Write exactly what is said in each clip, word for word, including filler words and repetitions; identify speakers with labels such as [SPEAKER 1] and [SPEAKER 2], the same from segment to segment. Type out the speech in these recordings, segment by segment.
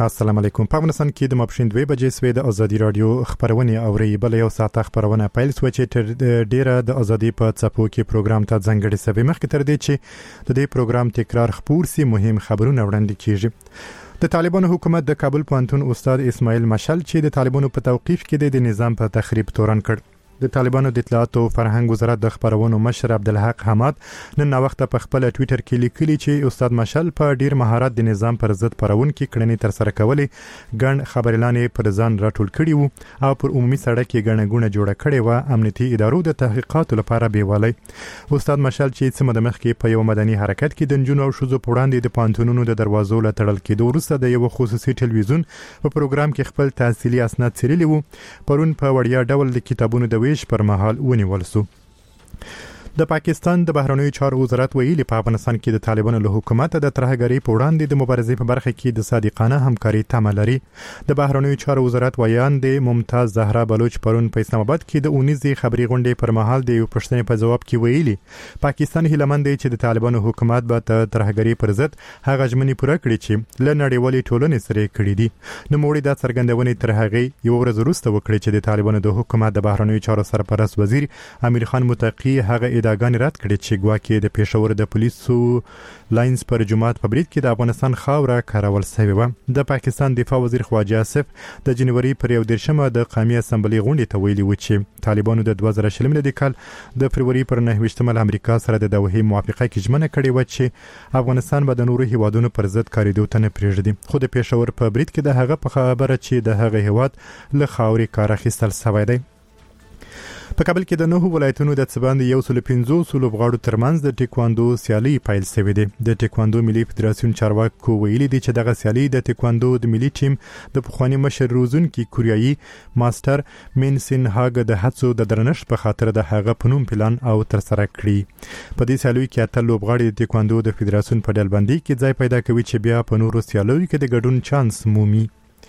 [SPEAKER 1] السلام علیکم. په افغانستان کې د ماپښین دوه بجې سوي د ازادي رادیو خبرونه اوري. بل یو ساعت خبرونه پیل سو چې تر ډیره د ازادي په څپو کې پروګرام ته ځنګړي سوي. مخکې تر دې چې د دې پروګرام تکرار خبر سي مهم خبرونه وړاندې کیږي. د طالبانو حکومت د کابل پوهنتون استاد اسماعیل مشال چې د طالبانو په توقيف کې د نظام په تخریب تورن کړ. د طالبانو د اطلاعات او فرهنګ وزارت د خبرونو مشر عبدالحق حماد نن نو وخت په خپل ټوئیټر کې لیکلي چې استاد مشال په ډیر مهارت د نظام پر ضد پرون کې کړنې تر سره کولې ګڼ خبرلانې پر ځان راټول کړي وو او پر عمومي سړک کې ګڼګونه جوړه کړې و. امنیتي ادارو د تحقیقاتو لپاره بیوالي استاد مشال چې سم د مخ کې په یو مدني حرکت کې د جنونو او شوزو په وړاندې د پانتونونو د دروازو له تړل کېدو وروسته د یو خصوصي ټلویزیون په پروګرام کې خپل تحصیلي اسناد څیرلي وو. پرون په وړیا ډول د کتابونو د ویش پر مهال ونیول سو. د پاکستان د بهرنیو چارو وزارت ویلي په افغانستان کې د طالبانو له حکومت د ترهګری په وړاندې د مبارزې په برخه کې د صادقانه همکاري تمه لري. د بهرنیو چارو وزارت ویاند ممتاز زهرا بلوچ پرون په اسلام آباد کې د اونیزي خبري غونډې پر مهال د یو پښتنې په جواب کې ویلي پاکستان هیلمند دی چې د طالبانو حکومت به د ترهګری پر ضد هغه ژمنې پوره کړي چې له نړیوالې ټولنې سره کړي دي. نو موږ د څرګندونې تر هغه یو ورځ وروسته وکړي چې د طالبانو د حکومت د بهرنیو چارو سرپرست وزیر امیر خان متقی هغه ادعاګانې رد کړي چې ګواکې د پېښور د پولیسو لاینز پر جماعت په برید کې د افغانستان خاوره کارول شوی و. د پاکستان دفاع وزیر خواجه آصف د جنوري پر یو دیرشمه د قومي اسمبلی غونډې ته ویلي و چې طالبانو د دوه زره شلم د کال د فروری پر نه ویشتمه امریکا سره د دوحې موافقه کې ژمنه کړې و چې افغانستان به د نورو هیوادونو پر ضد کاریدو ته نه پرېږدي. خو د پېښور په برید کې د هغه په خبره چې د هغه هیواد له خاورې کار اخیستل شوی دی. په کابل کې د نوو ولایتونو د څباندې یو سل پنځوس لوبغاړو ترمنځ د ټیکواندو سیالي پیل شوې ده. د ټیکواندو ملي فدراسیون چارواکو ویلي دي چې دغه سیالي د ټیکواندو د ملي ټیم د پخوانی مشر روزونکي کوریایي ماستر مینسن هاګ د هڅو د درنښت په خاطر د هغه پنوم پلان او تر سره کړی. په دې سیالي کې اته لوبغاړي د ټیکواندو د فدراسیون په ډلبندي کې ځای پیدا کوي چې بیا په نورو سیالیو کې د ګډون چانس مومي.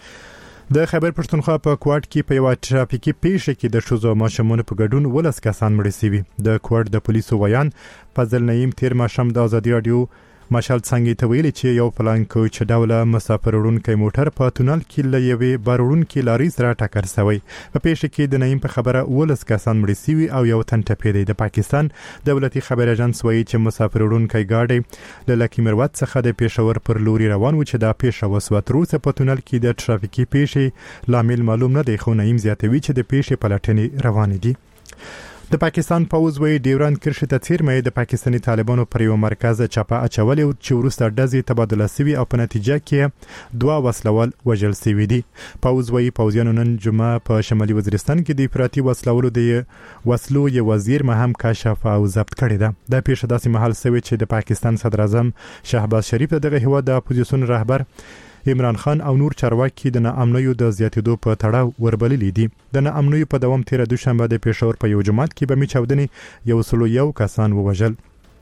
[SPEAKER 1] د خیبر پښتونخوا په کوټ کې په یو ټرافیکي پیښه کې د شوزو ماشومانو په ګډون ولس کسان مړ شوي. د کوټ د پولیسو ویان فضل نعیم تیر ماشوم د ازادي رادیو مشال څنګه ته ویلي چې یو پلان کو چې ډوله مسافر وړونکي موټر په تونل کې لوي بارونکي لاري سره ټکر شوی. په پیښه کې د نعیم په خبره ولس کسان مړ شوي او یو تن ټپي دی. د پاکستان دولتي خبر اژانس وایي چې مسافر وړونکي ګاډي له لکی مروت څخه د پېښور پر لوري روان و چې دا پیښه وسوه. تر اوسه په تونل کې د ټرافیکي پیښې لامل معلوم نه دی خو نعیم زیاتوي چې د پیښې پلټنې روان دي. د پاکستان پوز وی ډیوران کرښې ته څیرمه د پاکستاني طالبانو پر یو مرکز چاپه اچولې چې وروسته ډزې تبادله شوي او په نتیجه کې دوه وسلوال وژل شوي دي. پوز وی پوزیانو نن جمعه په شمالي وزیرستان کې د افراطي وسلوالو د وسلو یو وزیر مهم کشف او ضبط کړی ده. د پیښه داسې محل شوی چې د پاکستان صدر اعظم شهباز شریف دغه هیواد د اپوزیسیون رهبر عمران خان او نور چارواکي د ناامنیو د زیاتېدو په تړاو وربللي دي. د ناامنیو په دوام تیر دوشنبه د پېښور په یو جماعت کې بمي چاودنې یو سلو یو کسان ووژل.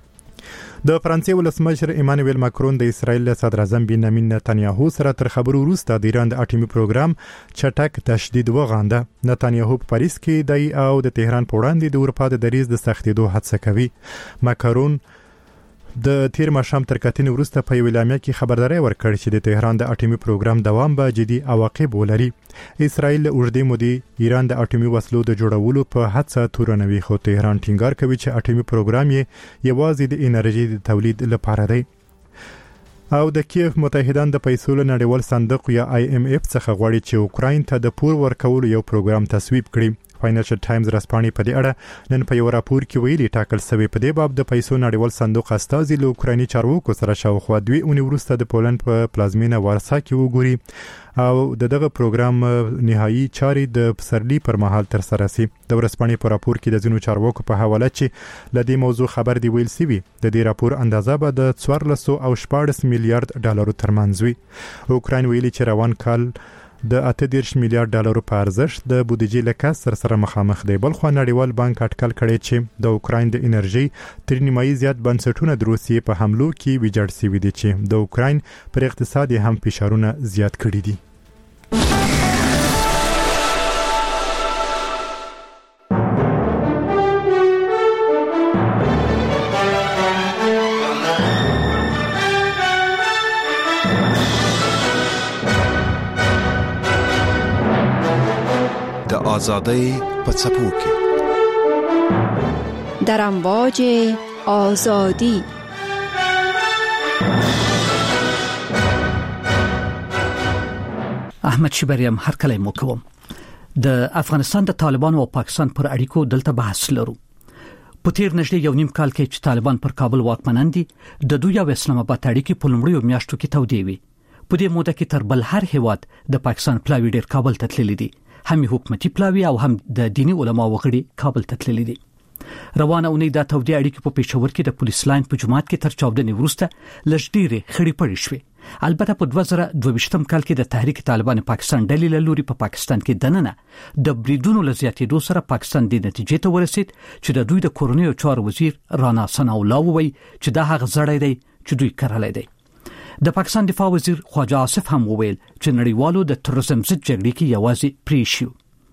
[SPEAKER 1] د فرانسې ولسمشر ایمانوئل ماکرون د اسرائیل صدر اعظم بنیامین نتانیاهو سره تر خبرو وروسته د ایران د اټومي پروګرام چټک تشدید وغانده. نتانیاهو په پاریس کې دی او د تهران په وړاندې د اروپا د دریځ د سختېدو هڅه کوي. ماکرون د تیر ماشام تر کتنې وروسته په یو اعلامیه کې خبرداري ورکړه چې د تهران د اټومي پروګرام دوام به جدي عواقب ولري. اسرائیل اوږدې مودې ایران د اټومي وسلو د جوړولو په هڅه تورنوي خو تهران ټینګار کوي چې اټومي پروګرام یې یوازې د انرژي د تولید لپاره دی. او د کیف متحدان د پیسو له نړیوال صندوق یا آی ایم اف څخه غواړي چې اوکراین ته د پور ورکولو یو پروګرام تصویب کړي. فاینانشل ټایمز رسپانې په دې اړه نن په یو راپور کې ویلي ټاکل شوی په دې باب د پیسو نړیوال صندوق استازي له اوکرایني چارواکو سره شاوخوا دوی اونۍ وروسته د پولند په پلازمینه وارسا کې وګوري او دغه پروګرام نهایی چارې د پسرلی پر مهال تر سره سي. د ورسپانې په راپور کې د ځینو چارواکو په حواله چې لدې موضوع خبر دی ویل سوي د دې راپور اندازه به د څوارلس او شپاړس میلیارډ ډالرو ترمنځ وي. اوکراین ویلي چې روان کال د اته دېرش میلیارډ ډالرو په ارزښت د بودیجې له کسر سره مخامخ دی. بل خو نړیوال بانک اټکل کړی چې د اوکراین د انرژي تر نیمایي زیات بنسټونه د روسیې په حملو کې ویجاړ شوي دي چې د اوکراین پر اقتصاد هم فشارونه زیات کړي دي.
[SPEAKER 2] آزادۍ په څپو کې
[SPEAKER 3] در امواج آزادی.
[SPEAKER 4] احمد شبریم هر کله مو کوم. د افغانستان د طالبان او پاکستان پر اړیکو دلته بحث لرو. په تیر نږدې یو نیم کال کې چې طالبان پر کابل واکمنان دي، د دوی او اسلام آباد اړیکې په لومړیو میاشتو کې تودې وي. په دې موده کې تر بل هر هیواد د پاکستان پلاوی ډیر کابل ته تللي دي، هم حکومتي پلاوی او هم د دینی علما وغړي کابل ته تللي دي. روانه اونۍ د تودې اړیکې په پېښور کې د پولیس لاین په جماعت کې تر چاودنې وروسته لږ ډېرې خړې پړې شوې. البته په دوه زره دوه ویشتم کال کې د تحریک طالبان پاکستان ډلې له لوري په پاکستان کې دننه د بریدونو له زیاتېدو سره پاکستان د نتیجې ته ورسید چې د دوی د کورنیو چارو وزیر رانا ثنا الله وویل چې دا هغه زړی دی چې دوی کړلی دی. د پاکستان دفاع وزیر خواجه آصف هم وویل چې نړیوالو د تروریزم ضد جګړې کې یوازې پریشیو.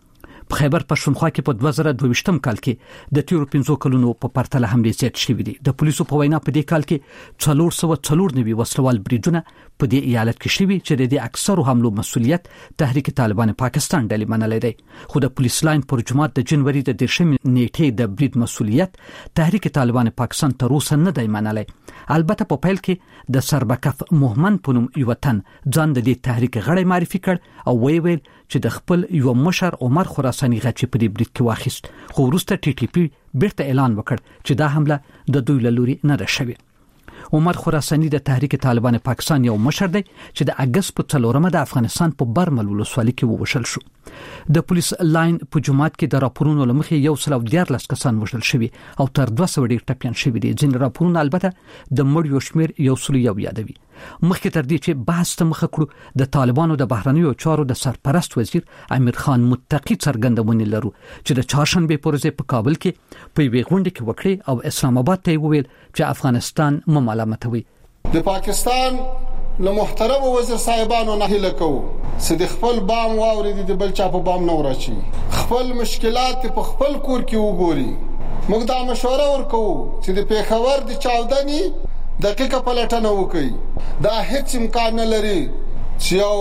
[SPEAKER 4] په خیبر پښتونخوا کې په دوه زره دوه ویشتم کال کې د تیرو پنځو کلونو په پرتله حملې زیات شوې دي. د پولیسو په وینا په دې کال کې څلور سوه څلور نوي وسلوال بریدونه په دې ایالت کې شوي چې د دې اکثرو حملو مسؤلیت تحریک طالبان پاکستان ډلې منلې دی. خو د پولیس لاین پر جماعت د جنوري د دیرشم نیټې د برید مسؤلیت تحریک طالبان پاکستان تر اوسه نه دی منلی. البته په پیل کې د سربکف مومن په نوم یو وطن ځان د دې تحریک غړی معرفي کړ او وی ویل چې د خپل یو مشر عمر خراساني غچ په دې برید کې واخیست. خو وروسته ټي ټي پی بیرته اعلان وکړ چې دا حمله د دوی له لوري نه ده شوې. عمر خراساني د تحریک طالبان پاکستان یو مشر دی چې د اگست په څلورمه د افغانستان په برمل ولسوالۍ کې ووژل شو. د پولیس لاین په جماعت کې د راپورونو لمخې یو سل او دیارلس کسان وژل شوي او تر دوه سوه ډیر ټپیان شوي دي. ځینې راپورونه البته د مړیو شمیر یو سل یو یادوي. مخکې تر دې چې بحث ته مخه کړو، د طالبانو د بهرنیو چارو د سرپرست وزیر امیر خان متقی څرګندونې لرو چې د چهارشنبه پر ورځ په کابل کې په یوې غونډه کې وکړي او اسلام آباد ته وویل چې افغانستان ممالمتوي.
[SPEAKER 5] د پاکستان له محترم وزیر صاحبانو نه هیله کوو چې د خپل بام واوري د بل چا په بام نه ورچی، خپل مشکلات په خپل کور کې وګوري. موږ دا مشوره ورکوو چې د پیښور د چاودنې دقیقه پلټنه وکړي. دا هیڅ امکان نه لري چې یو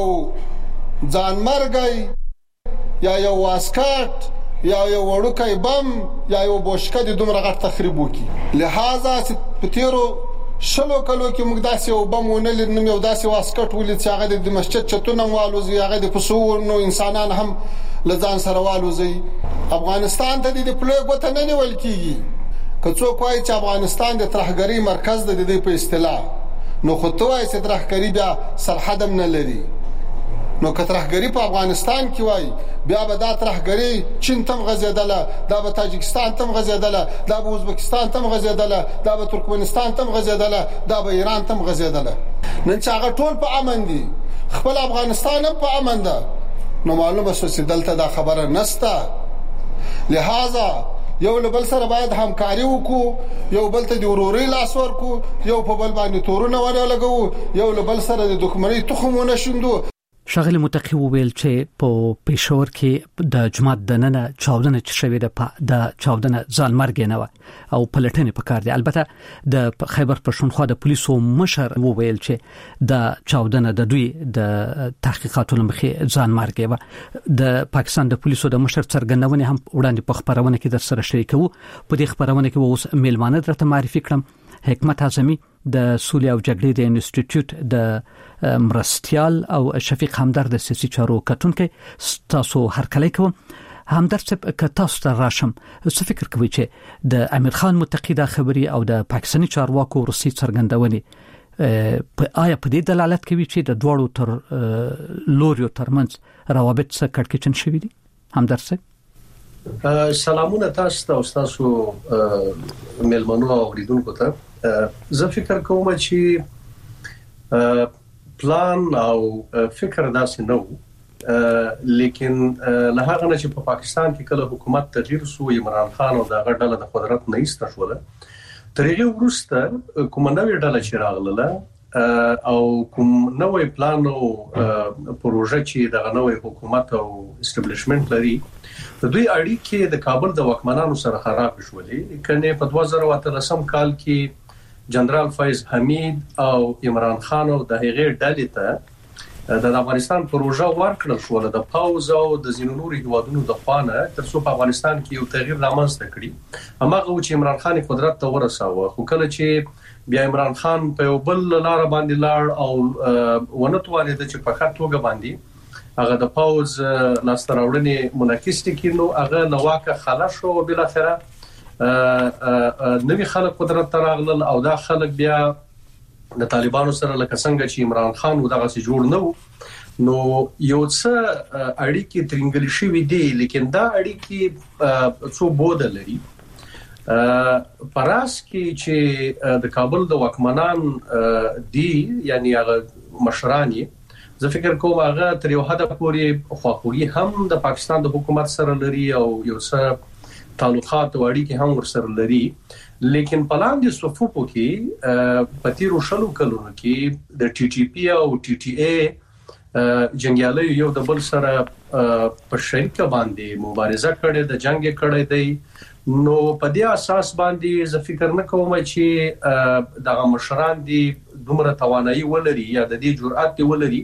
[SPEAKER 5] ځانمرګي یا یو واسکټ یا یو وړوکی بم یا یو بوشکه د دومره غټ تخریب وکړي. لہذا چې په تیرو شلو کلو کې موږ داسې یو بم ونه لرنم، یو داسې واسکټ ولید چې هغه د مسجد چتونه والوزي، هغه د پسورنو انسانان هم لځان سره والوزي. افغانستان ته د پلوګ وطن نه نیول کیږي. که څوک وایي چې افغانستان د ترهګرۍ مرکز دی د دې په اصطلاح، نو خو ته وایي چې ترهګري بیا سرحد هم نه لري. نو که ترهګري په افغانستان کې وایي، بیا به دا ترهګري چین تم غځېدله، دا به تاجکستان تم غځېدله، دا به ازبکستان تم غځېدله، دا به ترکمنستان تم غځېدله، دا به ایران تم غځېدله. نن چې هغه ټول په امن دي، خپل افغانستان هم په امن ده، نو معلومه شو چې دلته دا خبره نسته. لہذا یو له بل سره باید همکاري وکړو، یو بل ته د ورورۍ لاس ورکړو، یو په بل باندې تورونه ولګوو، یو له بل سره د دښمنۍ تخم ونه شیندو.
[SPEAKER 4] ښاغلي متقی وویل چې په پېښور کې د جماعت دننه چاودنه چې شوې ده، د چاودنه ځانمرګ نه و او پلټنې پکار دي. البته د خیبر پښتونخوا د پولیسو مشر وویل چې د چاودنه د دوی د تحقیقاتو لمخې ځانمرګ و. د پاکستان د پولیسو د مشر څرګندونې هم وړاندې په خبرونه کې در سره شریکو. په دې خبرونه کې اوس میلمانه درته معرفي کړم. حکمت اعظمي د سولې او جګړې د انسټیټیوټ د مرستيال او شفیق همدرد د سیاسي چارو کتونکي. تاسو هر کله کوم همدرد څه تاسو ته راشم، څه فکر کوي چې د امیر خان متقی د خبري او د پاکستاني چارواکو روسي څرګندونې آیا په دې دلالت کوي چې د دوړو تر لوريو ترمنځ روابط څه کړکېچن شوي دي؟ همدرد څه
[SPEAKER 6] سلامونه تاسو ته او تاسو ملمنو او اوریدونکو ته. زه فکر کوم چې پلان او فکر داسې نه و، لیکن له هغه نه چې په پاکستان کې کله حکومت تغییر شو، عمران خان او دغه ډله د قدرت نه ایسته شوله، تر هغه وروسته کوم نوې ډله چې راغله او کوم نوې پلان او پروژه چې دغه نوې حکومت او اسټابلیشمنت لري، د دوی اړیکې د کابل د واکمنانو سره خراب شولې. کنه په دوه زره اتلسم کال کې جنرال فیض حمید او عمران خان او د هغې ډلې ته د افغانستان پروژه ورکړل شو د پاوز او د زینو نوري هوادونو د خوانه تر څو په افغانستان کې یو تغییر رامنځته کړي. هغه چې عمران خان قدرت ته ورساوه، خو کله چې بیا عمران خان په یو بل لار باندې لاړ او ونه توانید چې په خاطر توګه باندې هغه د پاوز لاستراوړنې منعکس کړي، هغه لواکه خلاص شو. بل اخره نوې خلک قدرت ته راغلل او دا خلک بیا د طالبانو سره لکه څنګه چې عمران خان ودغه سي جوړ نو نو یو څه اړیکې ترنګل شوې دي، لیکن دا اړیکې څو بود لري. پراس کې چې د کابل د واکمنان دي یعنی هغه مشرانی، زه فکر کوم هغه تر یو حد پورې خواخوږي هم د پاکستان د حکومت سره لري او یو څه تعلقات او اړیکې هم ورسره لري. لیکن پلاندې صفوفو کې پتیرو شلو کلونو کې د ټي ټي پی او ټي ټي اي جنگیالي یو د بل سره په شریکه باندې مبارزه کړې، د جنگ کړې دی. نو په دې اساس باندې زه فکر نه کوم چې دغه مشران دي دومره توانایي ولري یا د دې جرأت دی ولري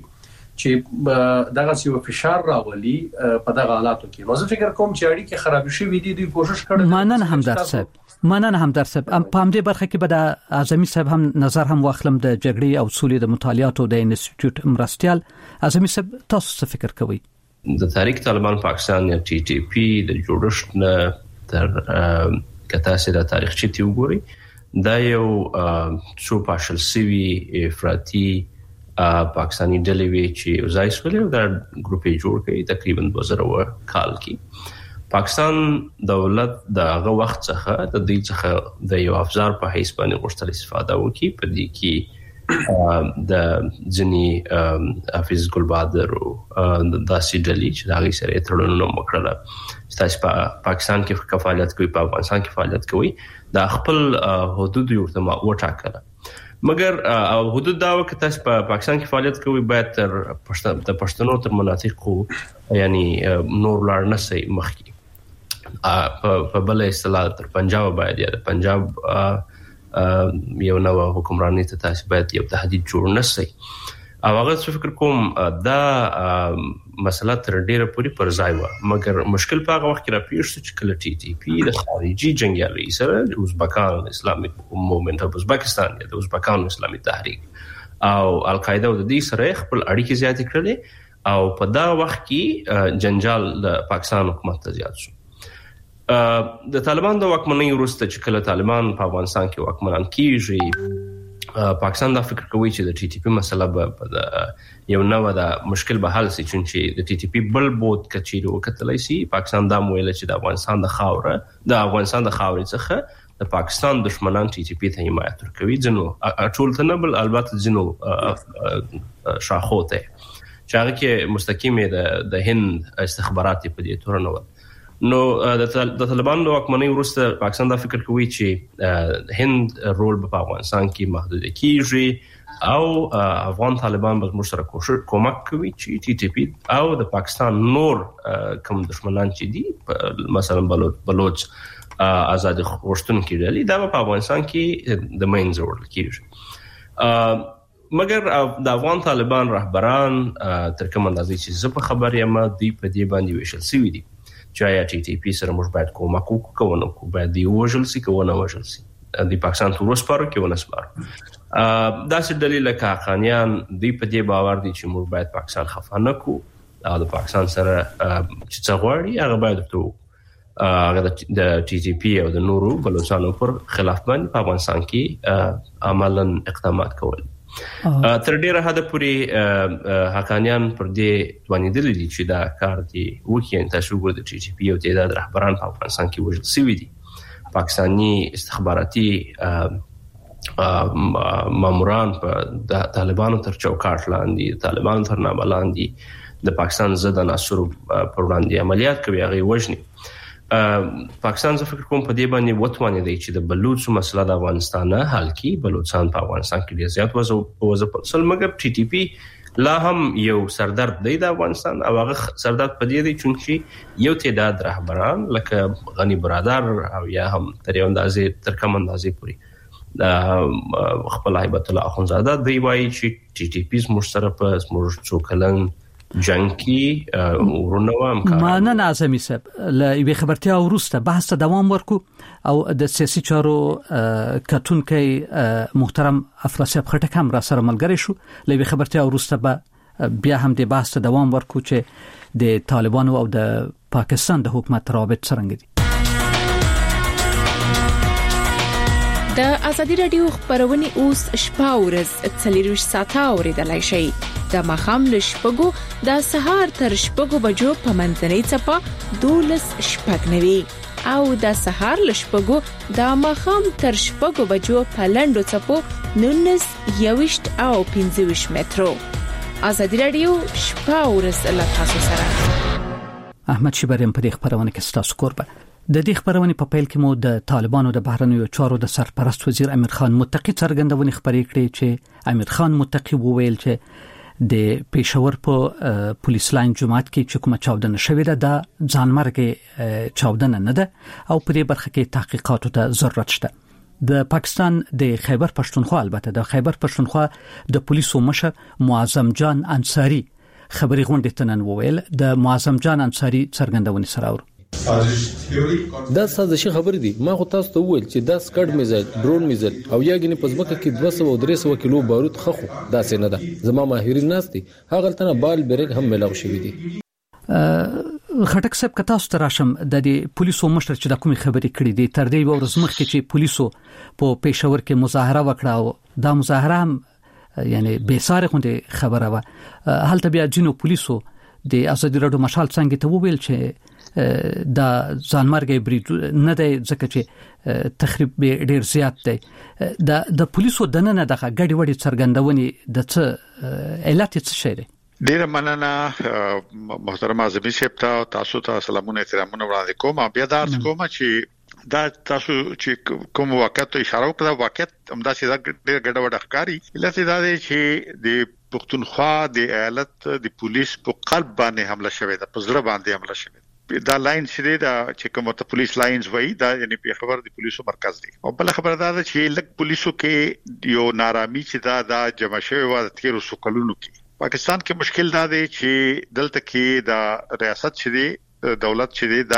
[SPEAKER 6] چې دغه سی فشار راولي په دغه حالاتو کې. نو زه فکر کوم چې اړیکې خراب شي وي دي کوشش کړي.
[SPEAKER 4] مانن همدرد صاحب مننه همدرد صاحب، په همدې برخه کې به د اعظمي صاحب هم نظر هم واخلم د جګړې او سولې د مطالعاتو د انسټیټیوټ مرستيال. اعظمي صاحب تاسو څه فکر کوئ؟
[SPEAKER 7] د تاریخ طالبان پاکستان یا ټي ټي پی د جوړښت نه تر کته سره د تاریخ چې وګوري دا یو څو پاشل سوي افراطي پاکستانی ډلې وی چې ځای سولې دا ګروپ جوړ کړي تقریبا دوه زره کال کې. پاکستان دولت دغه وخت څخه د دې څخه د یو افزار په حیث باندې غوښتل استفاده وکړي. په دې کې د ځنی حافظ ګلبادر او د سیډلی چې دغه سره تړونونه وکړل چې تاسو په پاکستان کې فعالیت کوي، په افغانستان کې فعالیت کوي، د خپل حدود یو ته وټاکل. مګر او حدود دا وخت تاسو په پاکستان کې فعالیت کوي باید تر د پښتنو تر مناطقو یعنی نور لار نه سي مخکي په بل اصطلاح تر پنجاب باید یا د پنجاب یو نو حکمرانی ته تاسو باید یو تهدید جوړ نه سي. او هغه څه فکر کوم دا مسله تر ډیره پوری پر ځای و، مګر مشکل په هغه وخت کې را پیښ شو چې کله ټي ټي پی د خارجي جنگیالي سره د ازبکان اسلامي موومنت اف ازبکستان یا د ازبکان اسلامي تحریک او القاعده د دې سره خپل اړیکې زیات کړلې او په دا وخت کې جنجال د پاکستان حکومت ته زیات شو. د طالبان د واکمنۍ وروسته چې کله طالبان په افغانستان کې واکمنان کیږي، پاکستان دا فکر کوي چې د ټي ټي پی مسله به یو نوې د مشکل به حل شي، چې د ټي ټي پی بل بود کچېرو کتلای شي. پاکستان دا مویل چې د افغانستان د خاوره د افغانستان د خاورې څخه د پاکستان دشمنان ټي ټي پی ته حمایت ورکوي، ځنو ټول ته نه بل البته ځنو شاخوته چې هغه کې مستقیمه د هند استخباراتي په دې تور نه و. نو د طالبانو واکمنۍ وروسته پاکستان دا فکر کوي چې هند رول په افغانستان کې محدود کیږي او افغان طالبان به موږ سره کوشش کومک کوي چې ټي ټي پی او د پاکستان نور کوم دشمنان چې دي مثلا بلوچ آزاد غوښتونکي ډلې دا په افغانستان کې د مین زور کیږي. مګر د افغان طالبان رهبران تر کوم اندازې چې زه په خبر یم دوی په دې باندې ویشل شوي دي چې یا ټي ټي پی سره موږ باید کومک وکړو نو کو باید دی وژل سي کوونه وژل سي د پاکستان تر وسپاره کې ونسپار. دا څه دلیل لکه خانیان دی په دې باور دي چې موږ باید پاکستان خفانه کو او د پاکستان سره چې څه غواړي هغه باید ته هغه د ټي ټي پی او د نورو بلوچستان پر خلاف باندې په افغانستان کې عملاً اقدامات کول. تر ډیره حد پورې حقانیان پر دې باندې دي چې دا کار دی وکړي. تاسو ګورئ د ټي ټي پی او تعداد رهبران په افغانستان کې وژل شوي دي. پاکستانی استخباراتي ماموران په د طالبانو تر چوکاټ لاندې، طالبانو تر نامه لاندې د پاکستان ضد عناصرو پر وړاندې عملیات کوي، هغه وژني. پاکستان زه فکر کوم په دې باندې وتوانې دی چې د بلوچ مسله د افغانستان نه حل کړي. بلوچستان په افغانستان کې ډیر زیات وځو سل مګر ټي ټي پی لا هم یو سردرد دی د افغانستان او هغه سردرد په دې دی چې یو تعداد رهبران لکه غنی برادر او یا هم تر یو اندازې تر کوم اندازې پوری خپل هیبت الله اخونزاده دی وایي چې ټي ټي پی زموږ سره په زموږ څو کلن جنگ کې ورونه وامکار
[SPEAKER 4] معنا ناظمي صاحب ل یوه خبرتیا وروسته بحث ته دوام ورکو او د سیاسي چارو کتونکي محترم افراسیاب خټک هم را سره ملګری شو. ل یوه خبرتیا وروسته به بیا هم د بحث ته دوام ورکو چې د طالبانو او د پاکستان د حکومت رابط څنګه دي.
[SPEAKER 3] د ازادي رادیو خبرونه اوس شپه ورځ څلور ساعته اوریدلای شئ. د مخام له شپږو د سهار تر شپږو بجو په منځنۍ چپه دولس شپږ نوي او د سهار له شپږو د مخام تر شپږو بجو په لندو چپو نونس یوشت او پنځوش مترو. ازادي رادیو شپه ورځ له تاسو سره.
[SPEAKER 4] احمد شیبریم په دې خبرونه کې ستاسو کوربه. د دې خبرونه په پیل کې مو د طالبانو د بهرنیو چارو د سرپرست وزیر امیر خان متقی څرګندونې خبرې کړې چې امیر خان متقی وویل چې د پېښور په پولیس لاین جماعت کې چې کومه چاودنه شوې ده د ځانمرګ چاودنه نه ده او په دې برخه کې تحقیقاتو ته ضرورت شته. د پاکستان د خیبر پښتونخوا البته د خیبر پښتونخوا د پولیسو مشر معظم جان انصاری خبري غونډه تنن وویل. د معظم جان انصاری څرګندونې سره اور
[SPEAKER 8] دا سازشي خبرې دي. ما خو تاسو ته وویل چې دا سکډ میزایل ډرون میزایل او یاګنی پزمکه کې دوه سوه او درې سوه کیلو بارود خخو دا څه نه ده. زما ماهرین ناستي هغه تنه بال بیرګ هم ملاو شوی دي.
[SPEAKER 4] خټک صاحب کتا ست راشم د دې پولیسو مشر چې د کومي خبرې کړې دي تر دې ورځ مخکې چې پولیسو په پېښور کې مظاهره وکړه او دا مظاهره هم یعنی به ساره خوندې خبره و هلته بیا جنو پولیسو د ازادي رادیو مشال څنګه ته وویل چې دا ځانمرګي برید نه دی ځکه چې تخریب ډیر زیات دی. د د پولیسو دننه دغه غړي وړي څرګندونې د څه علت څه شي دی.
[SPEAKER 9] ډیر مننه محترم اعظمي صاحب ته تاسو ته سلامونه احترامونه وړاندې کوم. بیا دا کوم چې دا تاسو چې کوم وخت اشاره وکړه واقعیت همدا چې ډیر ګډ وډ ښکاری علت دا دی چې د پښتونخوا د ایالت د پولیس په قلب باندې حمله شوې ده، په زړه باندې حمله شوې. دا لاین چې دا چې کومه ته پولیس لاینز وای دا یعنی په خبر د پولیسو مرکز دی. او بل خبر دا ده چې لک پولیسو کې یو نارامي چې دا د جمع شوی و د تیر سکلونو کې پاکستان کې مشکل دا دی چې دلته کې دا ریاست چې دی دولت چې دی دا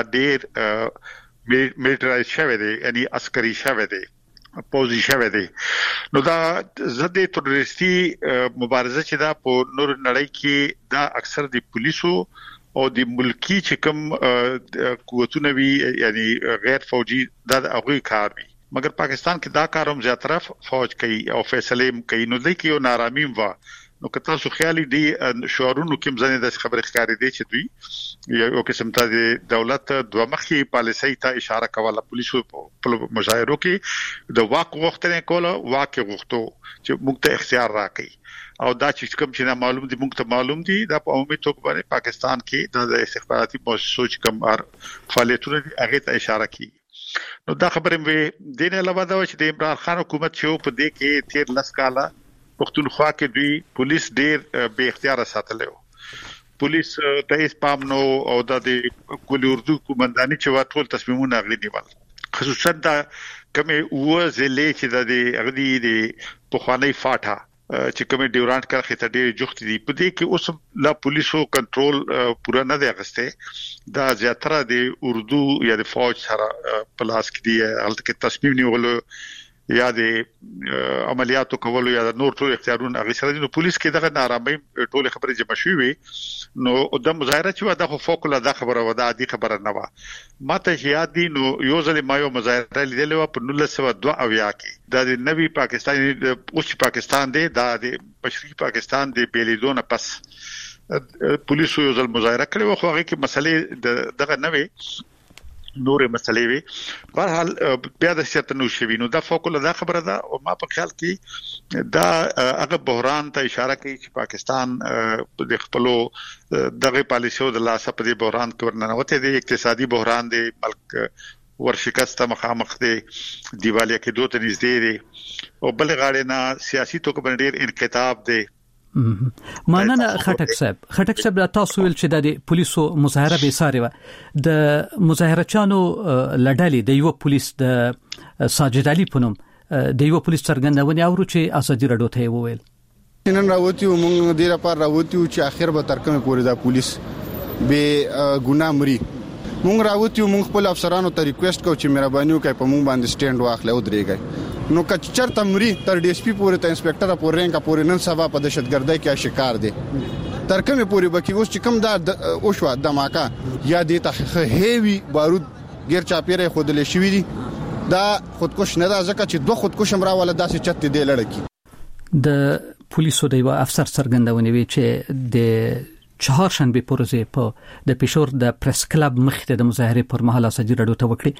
[SPEAKER 9] ډیر میلیټرایز شوی دی یعنی عسکري شوی دی پوزي شوی دی. نو دا ضد تروریستي مبارزه چې دا په نور نړۍ کې دا اکثر د پولیسو او د ملکی چې کوم قوتونه وی یعنی غیر فوجي دا هغه کار وی مګر پاکستان کې دا کار هم زیاتره فوج کوي او فیصله کوي. نو د کیو نارامي و نو که تاسو خیالي دي شعارونو کې مزنه د خبرې ښکاری دي چې دوی یو قسم ته د دولت دوه مخي پالیسي ته اشاره کوله. پولیسو په مظاهرو کې د واک غوښتنه کوله واک غوښتو چې موږ ته اختیار راکړي او دا چې کوم چې معلوم دي موږ ته معلوم دي دا په عمومي توګه باندې پاکستان کې د استخباراتي مؤسسو چې کوم فعالیتونه هغه ته اشاره کوي. نو دا خبره مې دین علاوه دا چې د عمران خان حکومت چې په دې کې تیر لس کاله پښتونخوا کې دوی پولیس ډیر به اختیار ساتلو. پولیس ته هیڅ پام نو او د کلی اردو کومنداني چې ټول تصمیمونه غلي نیول خصوصا دا کومه و زلې چې د غدي د پخوانی فاټه چې کومه ډیورانت کرخه ته ډېر جوخت دي په دې کې اوس لا پولیسو کنټرول پورا نه دی اغسته. دا زیاتره د اردو یا د فوج سره پلاس کې دی هلته کې تصمیم نیول یا د عملیاتو کولو یا د نور ټول اختیارونه هغه سره د پولیس کې دغه نارامي ټول خبره جمع شوې. نو د مظاهره چې واده خو فوق العاده خبره ودا دي خبره نه و ماته یاد دي. نو یو ځل ما یو مظاهره لیدلې و په نولس سوه دوه اویا کې د نوي پاکستاني اوس پاکستان دی دا د مشرقي پاکستان د بیلیدونه پس پولیسو یو ځل مظاهره کړې و خو هغه کې مسلې دغه نوي نورې مسلې وي په حال بیا د سیاستونو شوی. نو دا فوق العاده خبره ده او ما په خیال کې دا هغه بحران ته اشاره کوي چې پاکستان د خپلو دغه پالیسیو د لاسه په دې بحران کې ورننوته دی. اقتصادي بحران دی، ملک ورشکست مخامخ دی، دیوالیا کې دوه تنځ دی او بل غاړه نه سیاسي توګه باندې ډیر انقطاع دی.
[SPEAKER 4] ماننه خټک صاحب خټک صاحب تاسو ویل چې د پولیسو مظاهره به ساري و د مظاهره چانو لړډالي د یو پولیس د ساجد علي پونم د یو پولیس څرګندونه اورو چې ازادي رادیو ته وویل
[SPEAKER 5] نن راوتی موږ ډیره پر راوتی چې اخر به تر کومه پورې دا پولیس به ګناه مري موږ راوتی موږ خپل افسرانو ته ریکوست کوو چې مهرباني وکړئ په موږ باندې سټینډ واخلئ او درېږئ نو که چرته مري تر ډي اس پي پورې ته انسپکټر پورې رینګه پورې نن سبا په دهشتګردۍ کې شکار دي تر کومه پورې بکی اوس چې کوم دا او شو دماکه یا دي ته هیوی بارود غیر چاپیره خودلې شوې دي دا خودکش نه دا ځکه چې دوه خودکش امراواله داسې چت دی لړکی
[SPEAKER 4] د پولیسو د یو افسر څرګندونه وی چې د چهارشنبه پروژې په د پېښور د پریس کلب مخې د مظاهره پر مهال ازادي رادیو ته وکړي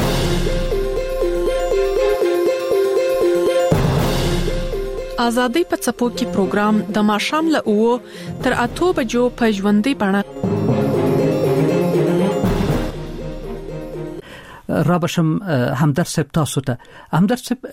[SPEAKER 3] ازادي په څپو کې پروګرام د ماښام له اوو تر اته بجو په ژوندۍ بڼه
[SPEAKER 4] رابشم همدرد صاحب تاسو ته همدرد صاحب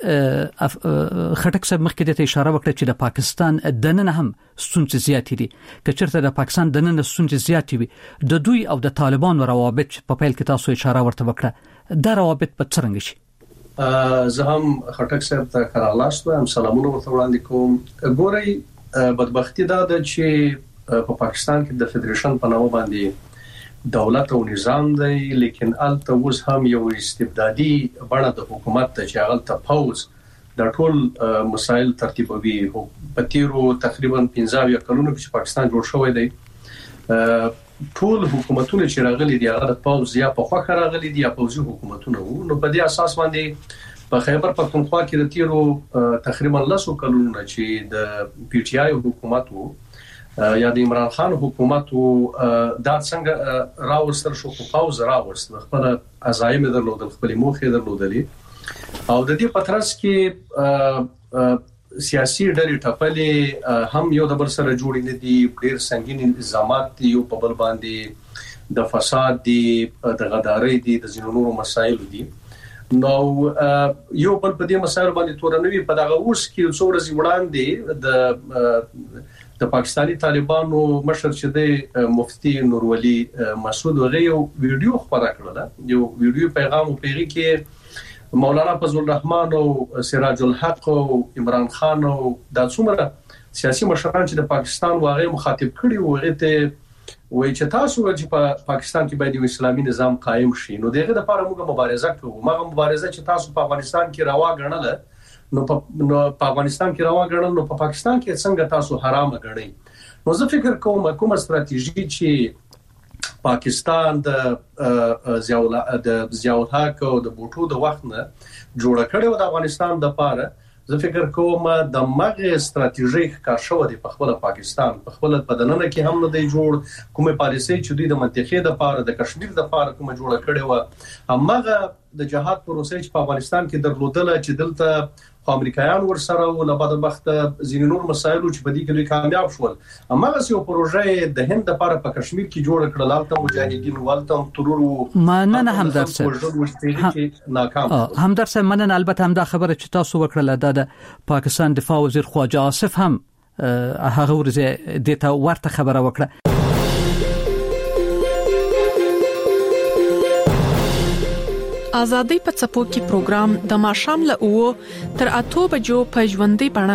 [SPEAKER 4] خټک صاحب مخکې ته اشاره وکړه چې د پاکستان دننه هم ستونزې زیاتې دي که چېرته د پاکستان دننه ستونزې زیاتې وي د دوی او د طالبانو روابط په پیل کې تاسو اشاره ورته وکړه دا روابط په څرنګه شي
[SPEAKER 6] زه هم خټک صاحب ته کارلاست هم سلامونه ورته وړاندې کوم ګورئ بدبختی دا ده چې په پاکستان کې د فدریشن په نامه باندې دولت او نظام دی لیکن الته اوس هم یو استبدادي بڼه د حکومت ته چې هغه ته فوز د ټول مسایل ترتیبوي په تیرو تقریبا پنځه کلونو کې پاکستان جوړ شوی دی ټول حکومتونه چې راغلي دي هغه د فوز یا په خوا راغلي دي یا پوځي حکومتونه وو نو په دې اساس باندې په خیبر پختونخوا کې د تیرو تقریبا لسو کلونو چې د پی ټ آی حکومت وو یا د عمران خان حکومت او دا څنګه راوستل شو په پاوز راوست خپل عزایم درلودل خپل موخه درلودلې او د دې پترس کې سیاسي ډلې ټپلې هم یو د بل سره جوړې نه دي ډېر سنگین الزامات دي او په بل باندې د فساد دي د غدارۍ دي د زینونو مسایل دي نو یو بل په دې مسایل باندې تورنوي په دغه اوس کې څو ورځې وړاندې د د پاکستانی طالبانو مشر چې د مفتی نورولي مسعود هغه یو ویډیو خبره کړله یو ویډیو پیغام او پیغام کې مولانا فضل الرحمن او سراج الحق او عمران خان او د څومره سیاسي مشران چې د پاکستان واغې مخاطب کړي وغه ته وایي چې تاسو چې په پاکستان کې باید یو اسلامي نظام قائم شي نو دغه لپاره موږ مبارزه کوو مغه مبارزه چې تاسو په افغانستان کې روا ګڼله نو په افغانستان کې روا ګڼل نو په پاکستان کې څنګه تاسو حرام ګڼئ نو زه فکر کوم کومه ستراتیژي چې پاکستان د ضیاء د ضیاء الحق او د بوټو د وخت نه جوړ کړو د افغانستان د پاره زه فکر کوم د مغه ستراتیژي ښکار شو د خپل پاکستان په خپل بدننه کې هم نه دی جوړ کومه پالیسي چې دوی د منطقې د پاره د کشمیر د پاره کومه جوړ کړي و همغه د جهاد پروسې چې په افغانستان کې درلودل چې دلته امریکایان ورسره او له بعد وخت ځینې نور مسایل چې په دې کې کامیاب شول همغه یو پروژه د هند لپاره په کشمیر کې جوړ کړل البته مجاهدین ولته ترور
[SPEAKER 4] مننه همدرد صاحب
[SPEAKER 6] ناکام
[SPEAKER 4] همدرد صاحب مننه البته هم دا خبره چې تاسو وکړه د پاکستان دفاع وزیر خواجه آصف هم هغه ورځ د تا ورته خبره وکړه
[SPEAKER 3] ازادي په څپو کې پروګرام د ماښام له اوو تر اته بجو په ژوندۍ بڼه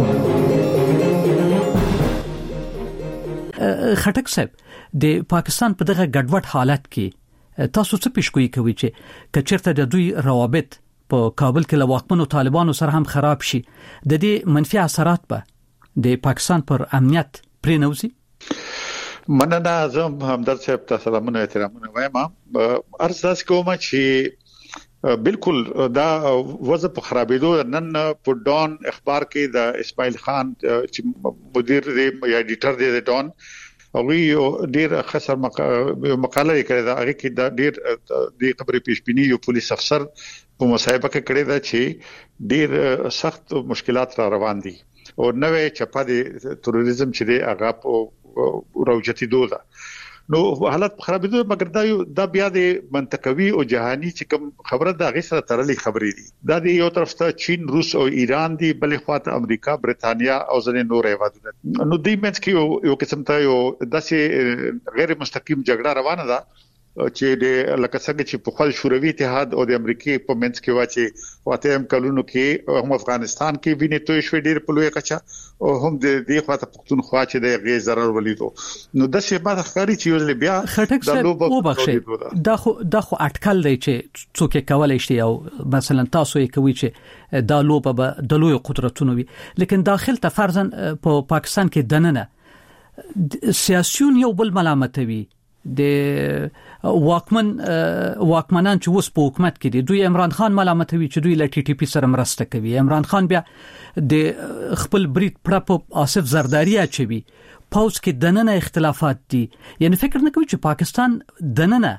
[SPEAKER 4] خټک صاحب د پاکستان په دغه ګډوډ حالت کې تاسو څه پیشګوئی کوي چې کچرته د دوی روابط په کابل کې له واکمنو طالبانو سره هم خراب شي د دې منفي اثرات به د پاکستان پر امنیت پرې نوځي
[SPEAKER 9] مننه اعظم همدرد صاحب ته سلامونه احترامونه وایم ارزاس کوم چې بالکل دا وضع په خرابېدو نن په ډون اخبار کې د اسماعیل خان چې مدیر دی یا ایډیټر دی د ډون او یو ډیر خسر مقاله کړې ده هغه کې دا ډیر د خبرې پیشبینی یو پولیس افسر په مصاحبه کې کړې ده چې ډیر سخت مشکلات را روان دي او نوې چپا د تروریزم چې دی هغه په راوچتي دوه نو حالت خرابېدو مګر دا یو د بیا د منطقوي او جهاني چې کوم خبره د غي سره تړلې خبرې دي دا د یو طرف ته چین روس او ایران دي بلې خواته امریکا برتانیا او ځینې نور هیوادونه نو د منځ کې یو قسم ته یو داسې غیر مستقیم جګړه روانه ده چې د لکه څنګه چې په خپل شوروي اتحاد او د امریکای په منځ کې واچي واته هم کلونو کې هم افغانستان کې ویني توي شوې ډېر په لوی کچا او هم د دې خواته پښتونخوا چې د غي zarar ولیدو نو د څه بعد ښکاری چې یو بیا
[SPEAKER 4] د لوبو وبخښي دا خو دا خو اټکل دی چې څوک کولای شي او مثلا تاسو یې کوي چې دا لوبه به د لوی قدرتونو وي لیکن داخل ته فرضاً په پاکستان کې دننه سیاسيون یو بل ملامتوي د واکمن واکمنان چې وس په حکومت کې دي دوی عمران خان ملامتوي چې دوی ل ټي ټي پی سره مرسته کوي عمران خان بیا د خپل برید پړه په آصف زرداری اچوي پاوس کې دننه اختلافات دي یعنی فکر نه کوي چې پاکستان دننه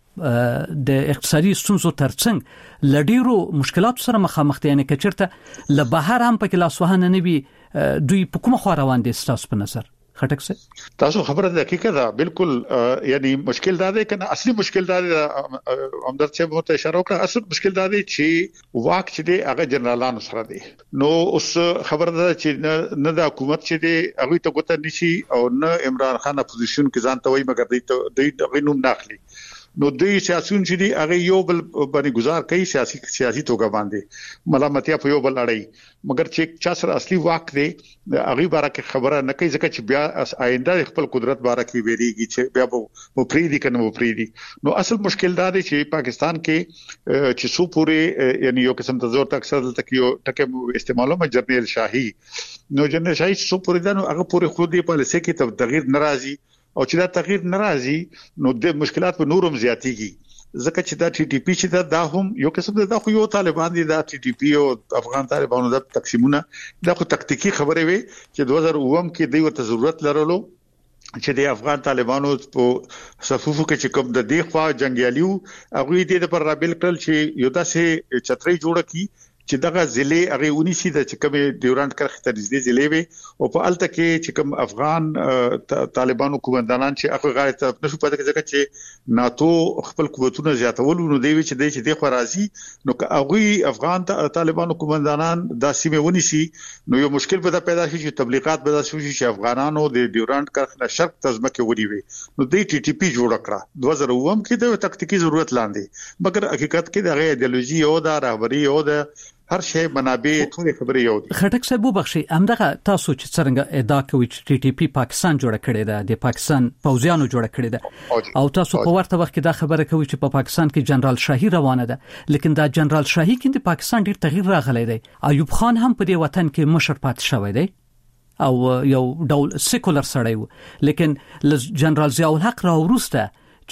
[SPEAKER 4] د اقتصادي ستونزو ترڅنګ لډیرو مشکلات سره مخامخ دي یعنی کچرته ل بهر هم په کلاس وهانه نه وي دوی په کومه خو روان دي ستاسو په نظر خټک سه
[SPEAKER 9] تاسو خبره ده حقیقت ده بالکل یعنی مشکل دا ده کنه اصلي مشکل دا ده همدرد چې مو ته اشاره وکړه اصل مشکل دا ده چې واک چې دی هغه جنرالانو سره دی نو اوس خبره ده چې نه د حکومت چې دی هغه ته ګوته نشي او نه عمران خان اپوزیشن کې ځان ته وایي مګر دوی د غنوم داخلي نو دوی سیاسيون چې دی هغه یو بل باندې گزار کوي سیاسي سیاسي توګه باندې ملامتیا په یو بل اړای مګر چې چا سره اصلي واک دی هغه باره کې خبره نه کوي ځکه چې بیا آینده خپل قدرت باره کې ویریږي چې بیا مو پریدي کنه مو پریدي نو اصل مشکل دا دی چې پاکستان کې چې سو پورې یعنی یو قسم ته زور تک اکثر تک یو ټکه استعمالو مې جنرال شاهي نو جنرال شاهي سو پورې دا نو هغه پورې خو دې پالیسي کې تغیر ناراضي او چې دا تغیر ناراضي نو د مشکلات په نورم زیاتېږي ځکه چې دا ټي ټي پی چې دا هم یو قسم دا خو یو طالبان دي دا ټي ټي پی او افغان طالبانو د تقسیمونه دا خو تکتیکی خبره وي چې دوه زره اووه کې دوی ورته ضرورت لرلو چې د افغان طالبانو په صفوفو کې چې کوم د دې خوا جنگیالیو هغه دې د پر رابل کړل چې یو داسې چتري جوړه کی چې دغه ضلع هغه اونیسی د چې کوم ډیورانت کرخ ته نږدې ضلع وي او په الته کې چې کوم افغان طالبانو کومندانان چې هغه غاړه ته نشو پاتې ځکه چې ناتو خپل قوتونه زیاتول نو دی چې د چې د خو راځي نو هغه افغان طالبانو کومندانان د سیمه ونیسی نو یو مشکل پیدا پیدا شي چې تبلیغات پیدا شي چې افغانانو د ډیورانت کرخ نه شرق تزمکه ونی وي نو د ټي ټي پی جوړ کړه دوه زره اووه کې د تکتیکی ضرورت لاندې مګر حقیقت کې د ایدئولوژي او د رهبری او د هر شی منابع ټول خبرې یو دي
[SPEAKER 4] خټک صاحب وبخښي همدغه تاسو چې څنګه ادعا کوي چې ټي ټي پی پاکستان جوړ کړی دی د پاکستان پوځیانو جوړ کړی دی او تاسو په ورته وخت کې دا خبره کوي چې په پاکستان کې جنرال شاهي روانه ده لیکن دا جنرال شاهي کې د پاکستان ډیر تغییر راغلی دی ایوب خان هم په دې وطن کې مشر پات شوی دی او یو ډول سیکولر سړی و لیکن جنرال ضیاء الحق را ورسته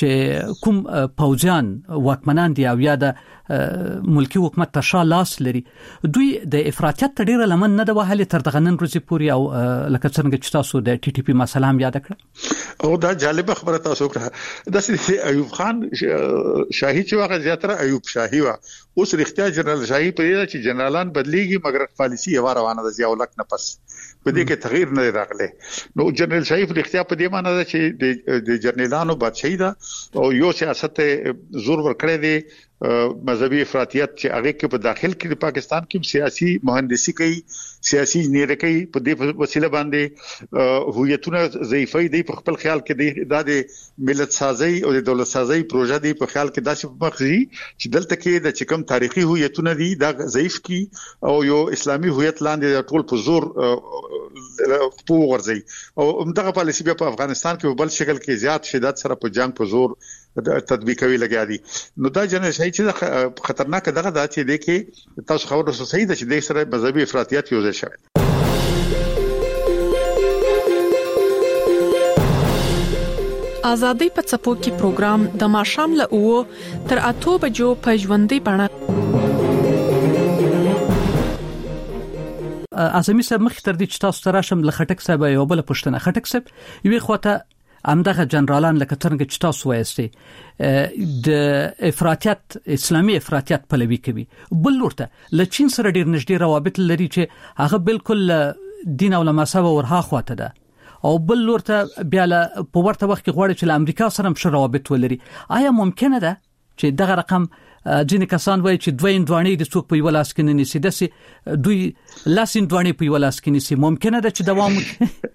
[SPEAKER 4] چې کوم پوځیان واکمنان دي او یا د ملکی حکومت ته شا لاس لري دوی د افراطیت ډیره لمن نه د وهلي تر دغه نن ورځې پورې او لکه څنګه چې تاسو د ټي ټي پی مسله هم یاد کړه
[SPEAKER 9] او دا جالب خبره تاسو کړه د سې ایوب خان شاهي چې واغ زیاتره ایوب شاهي وا اوس رښتیا جنرال شاهي په دې چې جنرالان بدليږي مګر پالیسي یې روانه ده ضیاء الحق نه پس په دې کې تغییر نه راغلی نو جنرال شاهي په اختیار په دې معنی ده چې د جنرالانو بادشاہي ده او یو سیاست زور ورکړی دی مذهبي افراطیت چې هغه کې په داخل کې د پاکستان کې سیاسي مهندسي کوي سیاسي انجینری کوي په دې وسیله باندې هویتونه ضعیفي دي په خپل خیال کې د ملت سازي او د دولت سازي پروژه دی په خیال کې داسې مخزي چې دلته کې د چکم تاریخي هویتونه دي دا ضعیف کی او یو اسلامي هویت لاندې ټول په زور په ورځي او همدغه پالیسي په افغانستان کې په بل شکل کې زیات شدت سره په جنگ په زور تطبیقوي لګیا دي نو دا جنرال شاهي چې خطرناک دغه د چې د کې تاسو خبرو سره صحیح ده چې د سره مذهبي افراطیت یو ځای شوی
[SPEAKER 3] ازادي په څپو کې پروګرام د ماشام له او تر اته بجو په ژوندۍ بڼه
[SPEAKER 4] اعظمي صاحب مخ تر دې چې تاسو تراشم لخټک صاحب یو بل پښتنه خټک صاحب یوه خواته امدغه جنرالان لکه څنګه چې تاسو وایستي د افراطیت اسلامي افراطیت پلوي کوي بل ورته ل چین سره ډیر نږدې روابط لري چې هغه بالکل دین او مذهب ورها خواته ده او بل ورته بیا له په ورته وخت کې غواړي چې له امریکا سره هم روابط ولري آیا ممکنه ده چې دغه رقم ځینې کسان وایي چې دوی اندوانې د څوک په یو لاس کې نه نیسي داسې دوی لاس اندوانې په یو لاس کې نیسي ممکنه ده چې دوام وکړي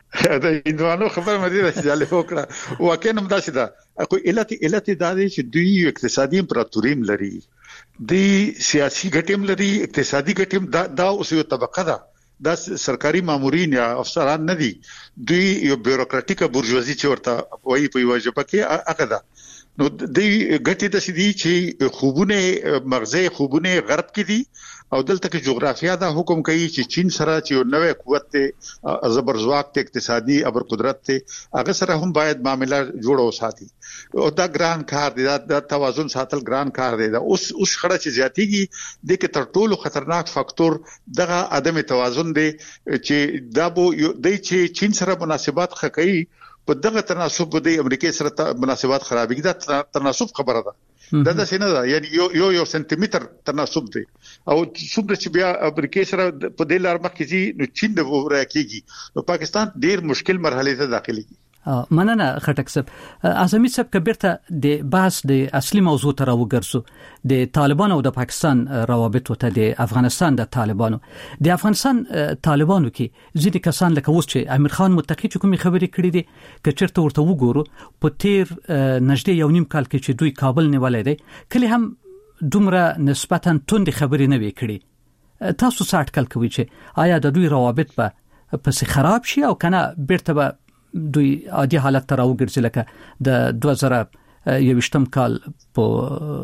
[SPEAKER 9] دا هندوانو خبر مې ده چې جالب وکړه واقعا هم دا چې دا خو علت علت دا دی چې دوی اقتصادي امپراتوریم لري دی سیاسي ګټم لري اقتصادي ګټم دا دا اوس یو طبقه ده دا سرکاري مامورین یا افسران نه دي دوی یو بیوروکراتیکه بورژوازي چې ورته وایي په یو ځپه کې هغه ده نو دوی ګټي د سدي چې خوبونه مغزي خوبونه غرب کې دي او دلته کې جغرافیا دا حکم کوي چې چین سره چې یو نوې قوت ته زبرځواک ته اقتصادي ابر قدرت ته هغه سره هم باید معاملې جوړ وساتي او دا ګران کار دی دا توازن ساتل ګران کار دی دا اوس اوس خړه چې زیاتیږي د کې تر ټولو خطرناک فاکتور دغه عدم توازن دی چې دا بو د چین سره مناسبات خکې په دغه تناسب د امریکای سره مناسبات خرابېږي دا تناسب خبره ده دا د سینه ده یعنی یو یو یو سنټیمټر تناسب دی او څومره چې بیا امریکای سره په دې لار مخ کې نو چین د وره کېږي نو پاکستان ډیر مشکل مرحله ته داخليږي
[SPEAKER 4] مننه خټک صاحب اعظمي صاحب کبیرته د بحث د اصلي موضوع ته راوګرځو د طالبانو او د پاکستان روابط ته د افغانستان د طالبانو د افغانستان طالبانو کې ځینې کسان لکه اوس چې امیر خان متقی چې کومې خبرې کړې دي که چیرته ورته وګورو په تیر نږدې یو نیم کال کې چې دوی کابل نیولې دي کله هم دومره نسبتا توند خبرې نه وې کړې تاسو څه اټکل کوئ چې آیا د دوی روابط به پس خراب شي او کنه بیرته به دوی عادي حالت ته راوګرځي لکه د دوه زره یویشتم کال په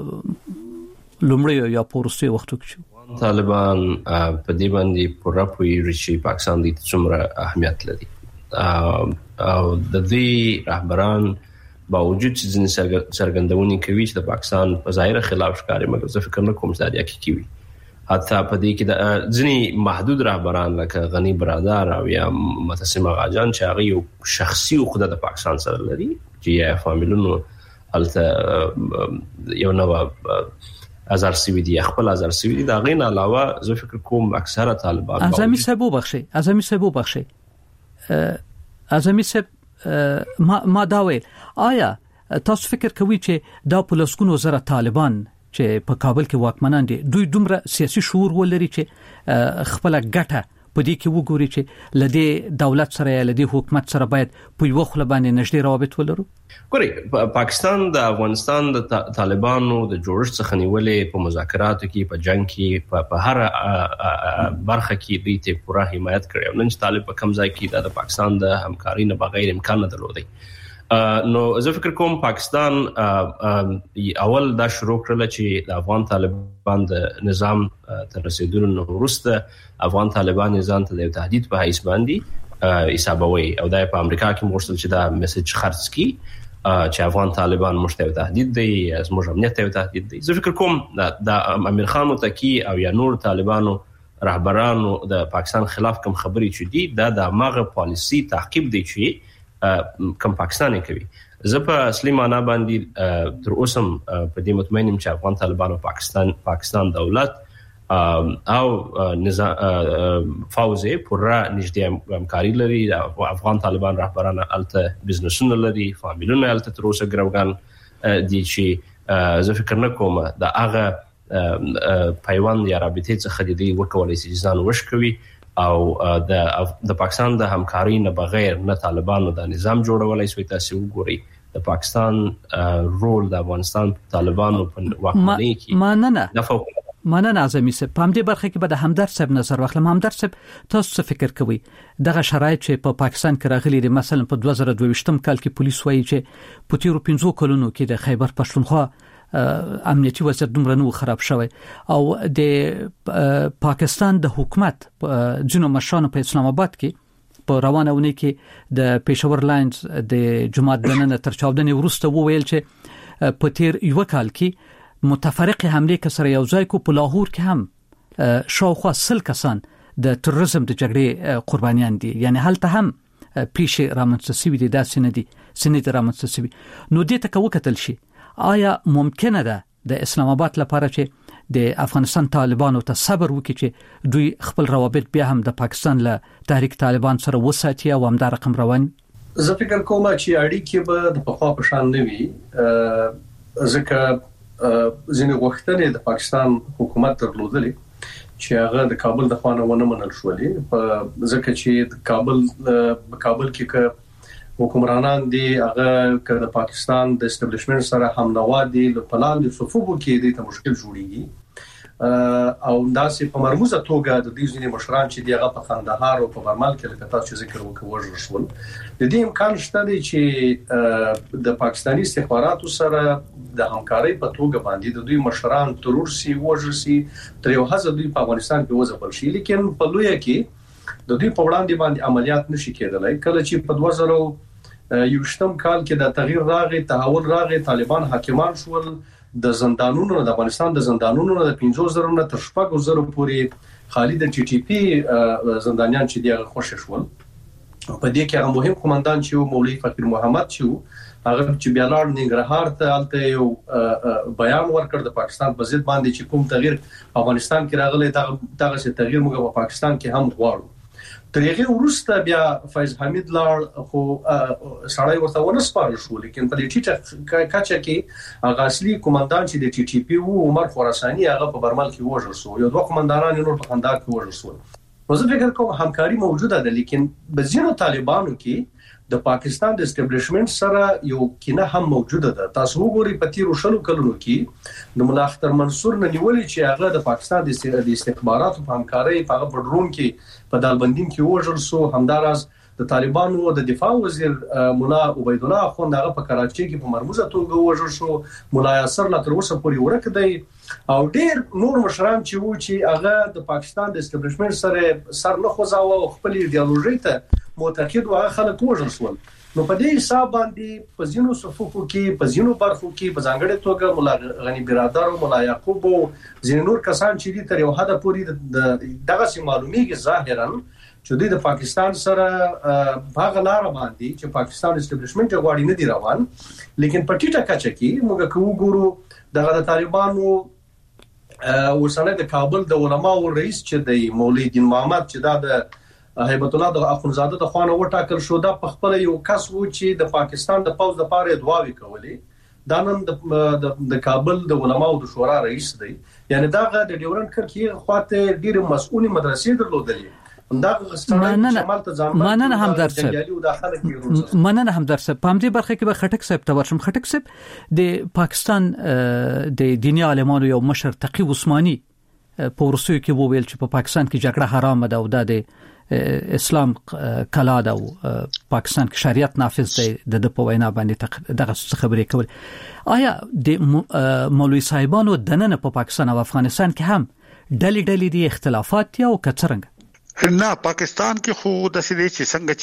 [SPEAKER 4] لومړی یا پورسي وختو کې
[SPEAKER 7] طالبان په دې باندې پوره پوهیږي چې پاکستان د څومره اهمیت لري او د دې رهبران باوجود چې ځینې څرګندونې کوي چې د پاکستان په ظاهر خلاف ښکاري مګر زه فکر نه کوم چې دا حقیقي حتی په دې کې د ځینی محدود رهبران لکه غنی برادر او یا متسم غاجان چې هغه یو شخصي خود د پاکستان سره لري چې یا فامیلونو الته یو نو ازار سی وی دی خپل ازار سی وی دی دا غین علاوه زه فکر کوم اکثره طالبان
[SPEAKER 4] اعظمي صاحب بخشي اعظمي صاحب بخشي اعظمي صاحب ما ما دا ویل آیا تاسو فکر کوئ چې دا پولیسونو زره طالبان چې په کابل کې واکمنان دي دوی دومره سیاسي شعور ولري چې خپل ګټه په دې کې وګوري چې لدې دولت سره یا لدې حکومت سره باید په یو خپل باندې نږدې روابط ولرو
[SPEAKER 7] ګوري پاکستان د افغانستان د طالبانو د جوړښت څخه نیولې په مذاکراتو کې په جنگ کې په هر برخه کې دوی ته پوره حمایت کړې نن چې طالب په کم ځای کې د پاکستان د همکاري نه بغیر امکان نه درلودي نو زه فکر کوم پاکستان اول دا شروع کړل چې د افغان طالبان د نظام تر رسیدلو وروسته افغان طالبان نظام ته د تهدید په حیث باندې حسابوي او د په امریکا کې مرسل چې دا میسج خرڅ کی چې افغان طالبان مشته تهدید دی از موږ امنیت ته تهدید دی زه فکر کوم د امیر خان متقی او یا نور طالبانو رهبرانو د پاکستان خلاف کوم خبرې چې دي دا د ماغه پالیسی تعقیب دی چې کم پاکستاني کوي زه په اصلي معنا باندې تر اوسه په دې مطمئن یم چې افغان طالبان او پاکستان پاکستان دولت او نظام فوزي پوره نږدې همکاري لري افغان طالبان رهبران الته بزنسونه لري فامیلونه الته تر اوسه ګروګان دي چې زه فکر نه کوم دا هغه پیوند یا رابطه څخه د دې وکولای شي ځان وشکوي او د د پاکستان د همکاري نه بغیر نه طالبانو د نظام جوړولای شي تاسو وګورئ د پاکستان رول د افغانستان طالبانو په واکمنۍ کې
[SPEAKER 4] مننه مننه اعظمي صاحب په همدې برخه کې به د همدرد صاحب نظر واخلم همدرد صاحب تاسو څه فکر کوئ دغه شرایط چې په پاکستان کې راغلي دي مثلا په دوه زره دوه ویشتم کال کې پولیس وایي چې په تیرو پنځو کلونو کې د خیبر پښتونخوا امنیتي وضعیت دومره نو خراب شوی او د پاکستان د حکومت جنو مشرانو په اسلام آباد کې په روانه ونی کې د پېښور لاینز د جماعت دننه تر چاودنې وروسته وویل چې په تیر یو کال کې متفرقه حمله کسر یو ځای کو په لاهور کې هم شاوخوا سل کسان د تروریزم د جګړې قربانیان دي یعنی هلته هم پیښه رامنځته شوې دي دا سند دي سند رامنځته شوې نو دې ته وکتل شي آیا ممکنه ده د اسلام آباد لپاره چې د افغانستان طالبانو ته صبر وکړي چې دوی خپل روابط بیا هم د پاکستان له تحریک طالبان سره وساتي او هم دا رقم روان
[SPEAKER 6] زه فکر کوم چې اړیکې به د پخوا په شان نه وي ځکه ځینې وختونه د پاکستان حکومت درلودلې چې هغه د کابل د خوانه ونه منل شولې په ځکه چې د کابل په کابل کې حکمرانان دي هغه د پاکستان د اسټابلیشمنت سره هم نوادي په پلان د صفوفو کې د مشکل جوړیږي او داسې په مرموزه توګه د دې ځینې مشران چې دیغه په خندهار او په برمل کې لکه تاسو ذکر وکړو شول د دې امکان شته دی چې د پاکستاني استخباراتو سره د همکارۍ په توګه باندې د دوی مشران ترور سي وژرسي تر یو حد دوی په افغانستان کې وځبل شي لیکن په لوی کې د دوی په وړاندې باندې عملیات نشي کېدلای کله چې په دوه زره یوشتم کال کې د تغییر راغی تحول راغی طالبان حاکمان شول د زندانونو د افغانستان د زندانونو د پنځه زره نه تر شپږ زره پورې خالد ټي ټي پی زندانيان چې دیغه خوش شول په دې کې هغه مهم قومندان چې مولوی فقیر محمد چې هغه چې بیا لاړ ننګرهار ته الته یو بیان ورکړ د پاکستان په ضد باندې چې کوم تغییر افغانستان کې راغلی دغه دغه تغییر موږ په پاکستان کې هم غواړو تر هغه وروسته بیا فیض حمید لاړ خو سړی ورته ونه سپارل شو لیکن په دې ټیټه کچه کې هغه اصلي قومندان چې د ټي ټي پی وو عمر خراساني هغه په برمل کې وژل شو یو دوه قومندانان نور په خندار کې وژل شو نو زه فکر کوم همکاري موجوده ده لیکن بزینو طالبانو کې د پاکستان د اسټابلیشمنت سره یو کینه هم موجوده ده تاسو وګورئ په تیر شلو کلونو کې د مولا اختر منصور نه نیولې چې هغه د پاکستان د استخباراتو په همکارۍ په بدرون کې په دالبندین کې وژل شو همدارس د طالبانو د دفاع وزیر مولا عبید الله اخوند هغه په کراچي کې په مرموزه توګه وژل شو مولا یاسر لا تر اوسه پورې ورک دی او ډیر نور مشران چې وو چې هغه د پاکستان د اسټابلیشمنت سره سر نه خوځاوه او خپل ایدئولوژي ته معتقد وغه خلک وژل شول نو په دې حساب باندې په زینو صفوفو کې په زینو برخو کې په ځانګړي توګه مولا غنی برادر او مولا یعقوب او زین نور کسان چې دي تر یو حد پورې دغه سي معلومیږي ظاهرا چې د پاکستان سره باغ لار باندې چې پاکستان اسټابلیشمنت غواړي نه دی روان لیکن په ټیټه کچه کې موږ کوو ګورو دغه د طالبانو وسله د کابل د علماو رئیس چې د مولوی دین محمد چې دا د هیبت الله د اخونزاده د خوانه وټاکل شو دا په خپل یو کس وو چې د پاکستان د پوز د پاره دعاوي کولې دا نن د د کابل د علماو د شورا رئیس دی یعنی دا د ډیورن کرکی خواته ډیر مسؤلي مدرسې درلودلې
[SPEAKER 4] مننه هم درسه مننه هم درسه په همدې برخه کې به خټک صاحب ته ورشم خټک صاحب د پاکستان د دیني عالمانو یو مشر تقی عثماني په روسیه کې وویل چې په پاکستان کې جګړه حرام ده او د اسلام کلا ده او پاکستان کې شریعت نافذ دی د په وینا باندې دغه خبرې کول آیا د مولوی صاحبانو دننه په پاکستان او افغانستان کې هم ډلې ډلې دي اختلافات یا او کڅرنګ
[SPEAKER 9] نه پاکستان کې خو د سې چې څنګه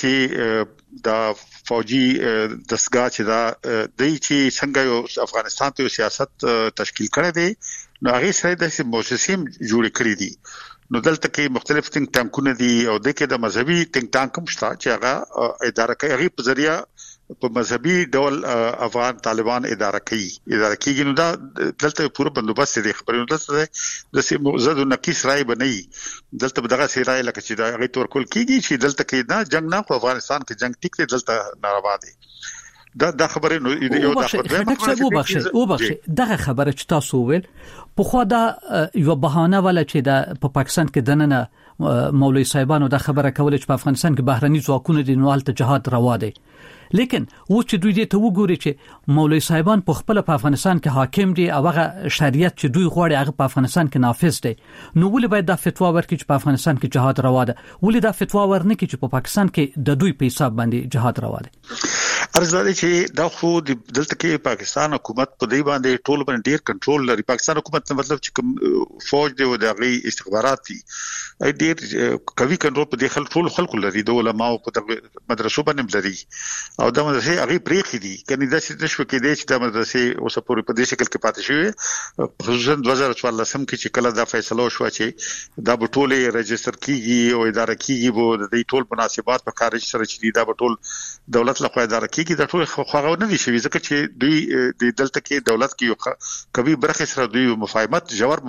[SPEAKER 9] چې د فوجي دستګاه چې دا د چې څنګه یو افغانستان ته سیاست تشکیل کړی دی نو هغه سره د موسسیم جوړ کړی دي نو دلته کې مختلف ټینګ ټانکونه دي او د کې د مذهبي ټینګ ټانک هم شته چې هغه اداره کوي هغه په ذریعہ په مذهبي ډول افغان طالبان اداره کوي اداره کوي نو دا دلته پوره بندوبست دي خبرونه دلته د سیمو زدو نقیس رائے بنئ دلته دغه سی رائے لکه چې دا هغه تور کول کیږي چې دلته کې نه جنگ نه خو افغانستان کې جنگ ټیک دی دلته ناروا دي دا د خبرې نو یو د
[SPEAKER 4] خبرې وبخښه وبخښه دغه خبره چې تاسو ویل په خو دا یو بهانه ولا چې د په پاکستان کې دننه مولوی صاحبانو دا خبره کوله چې په افغانستان کې بهرني ځواکونه دي نو حالت جهاد روا دي لیکن و چې دوی دې ته وګوري چې مولوی صاحبان په خپل په افغانستان کې حاکم دي او هغه شریعت چې دوی غواړي هغه په افغانستان کې نافذ دي نو ولې باید دا فتوا ورکړي چې په افغانستان کې جهاد روا ده ولې دا فتوا ورنکړي چې په پاکستان کې د دوی په حساب باندې جهاد روا ده
[SPEAKER 9] ارزاده چې دا خو د دلته کې پاکستان حکومت په دی باندې ټول باندې ډیر کنټرول لري پاکستان حکومت مطلب چې فوج دی او د غي استخبارات دي ډیر کوي کنټرول په دې خلک ټول خلکو لري د علماء په مدرسو باندې لري او دا مدرسې هغه پریخي دي کني دا چې نشو کې دي چې دا مدرسې اوس پورې په دې شکل کې پاتې شوی خصوصا دوه زره څوارلس کې چې کله دا فیصله وشو چې دا په ټوله رجستر کیږي او اداره کیږي وو د دې ټول مناسبات په کار سره چې دا په ټول دولت له خوا اداره کیږي دا ټول خو نه دي شوی ځکه چې دوی د دلته کې دولت کې یو کوي برخه سره دوی مفاهمت جوړ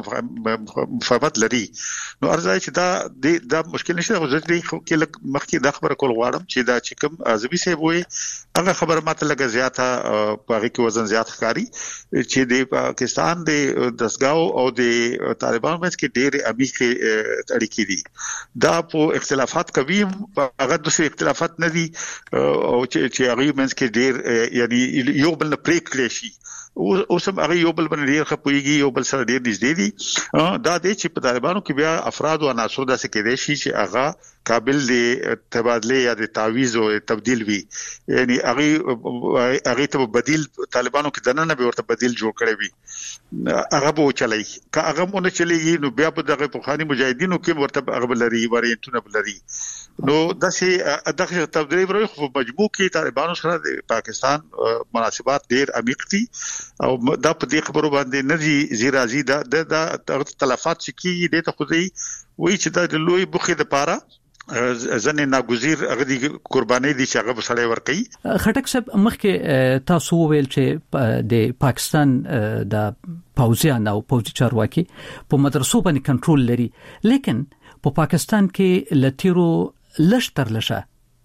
[SPEAKER 9] مفاهمت لري نو ارزای چې دا دا مشکل نشته خو ځکه کې مخکې دا خبره کول غواړم چې دا چې کوم ازبي سي وي هغه خبره ماته لګه زیاته په هغه کې وزن زیات ښکاری چې د پاکستان د دسګاو او د طالبان مس کې ډېر عمیق اړیکې دي دا په اختلافات کوي هغه د اختلافات نه دي او چې هغه مس کې ډېر یعنی یو بل نه پریک کړی شي او سم هغه یو بل باندې ډیر خپويږي یو بل سره ډیر نږدې دي دا د چې په طالبانو کې بیا افراد او عناصر داسې کېدي شي چې هغه قابل دي تبادله یا د تعویض او تبديل وي یعنی هغه هغه ته بدیل طالبانو کې دنه نه به ورته بدیل جوړ کړي وي هغه به چلای که هغه مونږ چلیږي نو بیا په دغه پخوانی مجاهدینو کې ورته هغه لري وریانتونه لري نو داسې دغه تبدیل ورو په مجموع کې طالبانو سره د پاکستان مناسبات ډیر عمیق دي او دا په دې خبرو باندې نه دي زیرا زی دا د تلفات چې کی د ته خو دی وای چې دا لوی بخې د پاره ځنه ناګزیر غدي قرباني دي چې هغه بسړی ور کوي
[SPEAKER 4] خټک صاحب مخکې تاسو ویل چې د پاکستان د پوځیان او پوځي چارواکي په مدرسو باندې کنټرول لري لیکن په پاکستان کې لتیرو لشتر لشه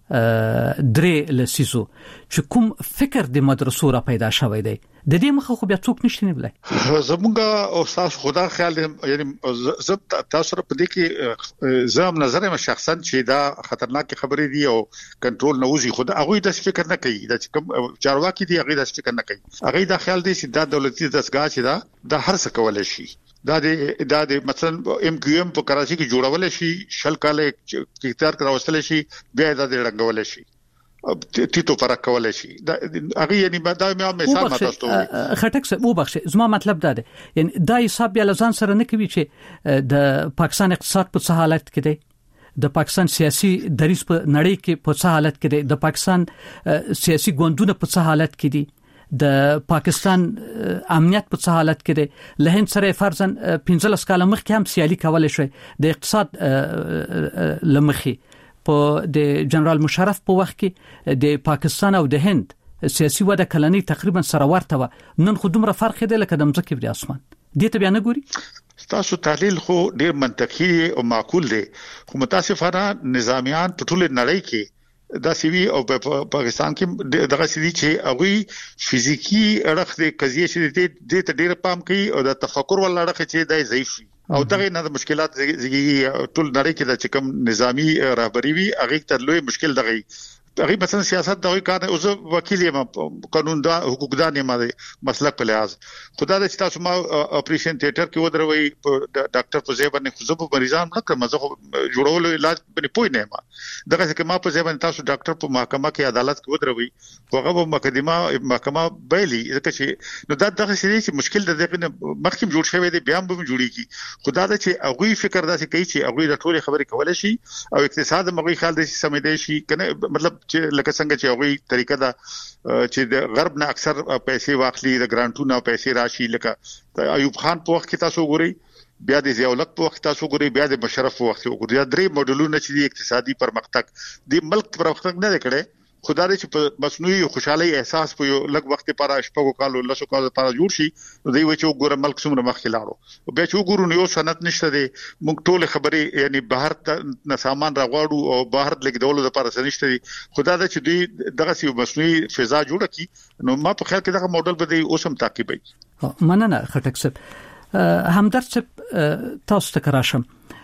[SPEAKER 4] درې لسیزو چې کوم فکر د مدرسو را پیدا شوی دی د دې مخه خو بیا څوک نشته نه بلای
[SPEAKER 9] زمونږه او تاسو خدا خیال یعنی زب تاسو په دې کې زم نظر ما شخصا چې دا خطرناک خبرې دي او کنټرول نه وځي خو دا هغه د فکر نه کوي دا چې کوم چارواکي دي هغه د فکر نه کوي هغه دا خیال دي چې دا دولتي دستګاه چې دا د هر څه کولای شي دا د دا د مثلا ام کیو ام په کراچي کې جوړول شي شل کال اختیار کراوستل شي بیا دا د رنګول شي تیتو فرق کولای شي دا هغه یعنی دا مې مثال ماته ستوري
[SPEAKER 4] خټک څه وبخښه زما مطلب دا دی یعنی دا حساب بیا لزان سره نه کوي چې د پاکستان اقتصاد په څه حالت کې دی د پاکستان سیاسي دریځ په نړۍ کې په څه حالت کې دی د پاکستان سیاسي ګوندونه په څه حالت کې دي د پاکستان امنیت په څه حالت کې دی له هند سره فرضاً پنځلس کال مخکې هم سیالي کولای شي د اقتصاد لمخي په د جنرال مشرف په وخت کې د پاکستان او د هند سیاسي وده کلنی تقریبا سره ورته و نن خو دومره فرق دی لکه د مځکې په اسمان دې ته بیا نه ګوري
[SPEAKER 9] تاسو تحلیل خو ډیر منطقي او معقول دی خو متاسفانه نظامیان په ټول نړۍ کې دا سیوی او په پاکستان کې دغه سړي چې هغه فزیکی اړخ د قضیه چې د ته ډیر پام کوي او د تفکر ول اړخ چې د ضعیف او دغه نه د مشکلات زیږي ټول نړۍ کې د چکم نظامی رهبری وی هغه ته لوی مشکل دغه هغه مثلا سیاست دغه کار اوس وکیل یم قانون دا حقوقدان یم مسلک په لحاظ خدا د تاسو ما اپریشن تھیټر کې ودروي ډاکټر فوزي باندې خو زه په مریضان نه کوم زه جوړول علاج باندې پوي نه ما دغه چې ما په ځبان تاسو ډاکټر په محکمه کې عدالت کې ودروي هغه په مقدمه محکمه بیلی ځکه چې نو دا دغه شی مشکل د دغه مخکې جوړ شوی دی بیا هم جوړیږي خدا د چې هغه فکر داسې کوي چې هغه د ټولې خبرې کولای شي او اقتصاد مغوي خیال د سمېدای شي کنه مطلب چې لکه څنګه چې هغه طریقه دا چې د غرب نه اکثر پیسې واخلي د ګرانټونو پیسې راشي لکه ایوب خان په وخت کې تاسو ګورئ بیا د ضیاءالحق په وخت تاسو ګورئ بیا د مشرف په وخت ګورئ دا درې موډلونه چې د اقتصادي پرمختګ د ملک پرمختګ نه کړي خدای دې چې په مصنوعي خوشحالي احساس په یو لږ وخت لپاره شپږو کالو لسو کالو لپاره جوړ شي دوی و چې وګوره ملک څومره مخکې لاړو بیا چې وګورو نو صنعت نشته دي موږ ټول خبرې یعنی بهر ته سامان راغواړو او بهر لګیدولو لپاره سنشته دي خدای دې چې دوی دغه سی مصنوعي فضا جوړه کی نو ما په خیال کې دغه موډل به دی اوسم تعقیبي
[SPEAKER 4] مننه خټک صاحب همدرد صاحب تاسو ته کراشم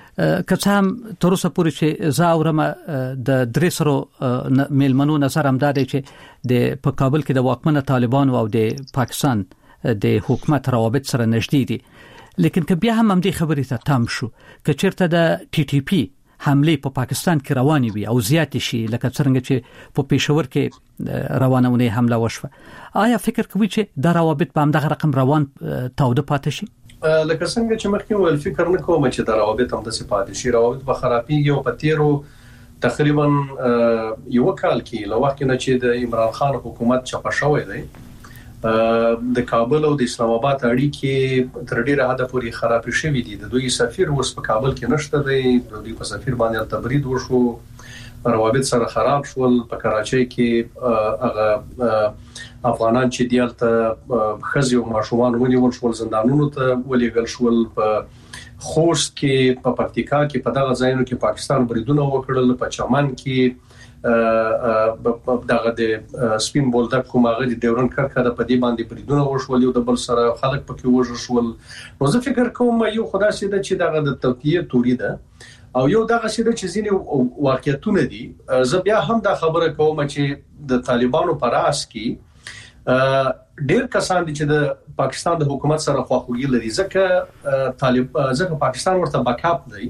[SPEAKER 4] که څه هم تر اوسه پورې چې زاورم د درېسرو میلمنو نظر هم دادی چې د په کابل کې د واکمنه طالبان او د پاکستان د حکومت روابط سره نږدې دي لیکن که بیا هم هم دې خبرې ته تام شو که چیرته د ټي ټي پی حمله په پاکستان کې رواني وي او زیات شي لکه څنګه چې په پېښور کې روانونه حمله وشوه آیا فکر کوي چې دا روابط په همدغه رقم روان تاوده پاتې شي
[SPEAKER 6] لکه څنګه چې مخکې ول فکر نه کوم چې دا روابط هم د صفات شي روابط به خرابيږي او په تیرو تقریبا یو کال کې لو وخت نه چې د عمران خان حکومت چپه شوې دی د کابل او د اسلام آباد اړیکې تر ډیره حد پورې خراب شوې دي د دوی سفیر اوس په کابل کې نشته دی د دوی په سفیر باندې تبرید وشو روابط سره خراب شول په کراچۍ کې هغه افغانان چې دیالته خزي او ماشومان ونیول شول زندانونو ته ولېګل شول په خوست کې په پکتیکا کې په دغه ځایونو کې پاکستان بریدونه وکړل په چمن کې دغه د سپین بولدک کومه د ډیورن کرکه د پدی باندې بریدونه وشول یو د بل سره خلک پکې وژل نو زه فکر کوم یو خدای سي د چې دغه د توطیه توري ده او یو دغه شی د چیزینې واقعیتونه دي زه بیا هم دا خبره کوم چې د طالبانو پر اس کې ډېر کسان دي چې د پاکستان د حکومت سره خواخوږي لري ځکه طالب ځکه پاکستان ورته بیکاپ دی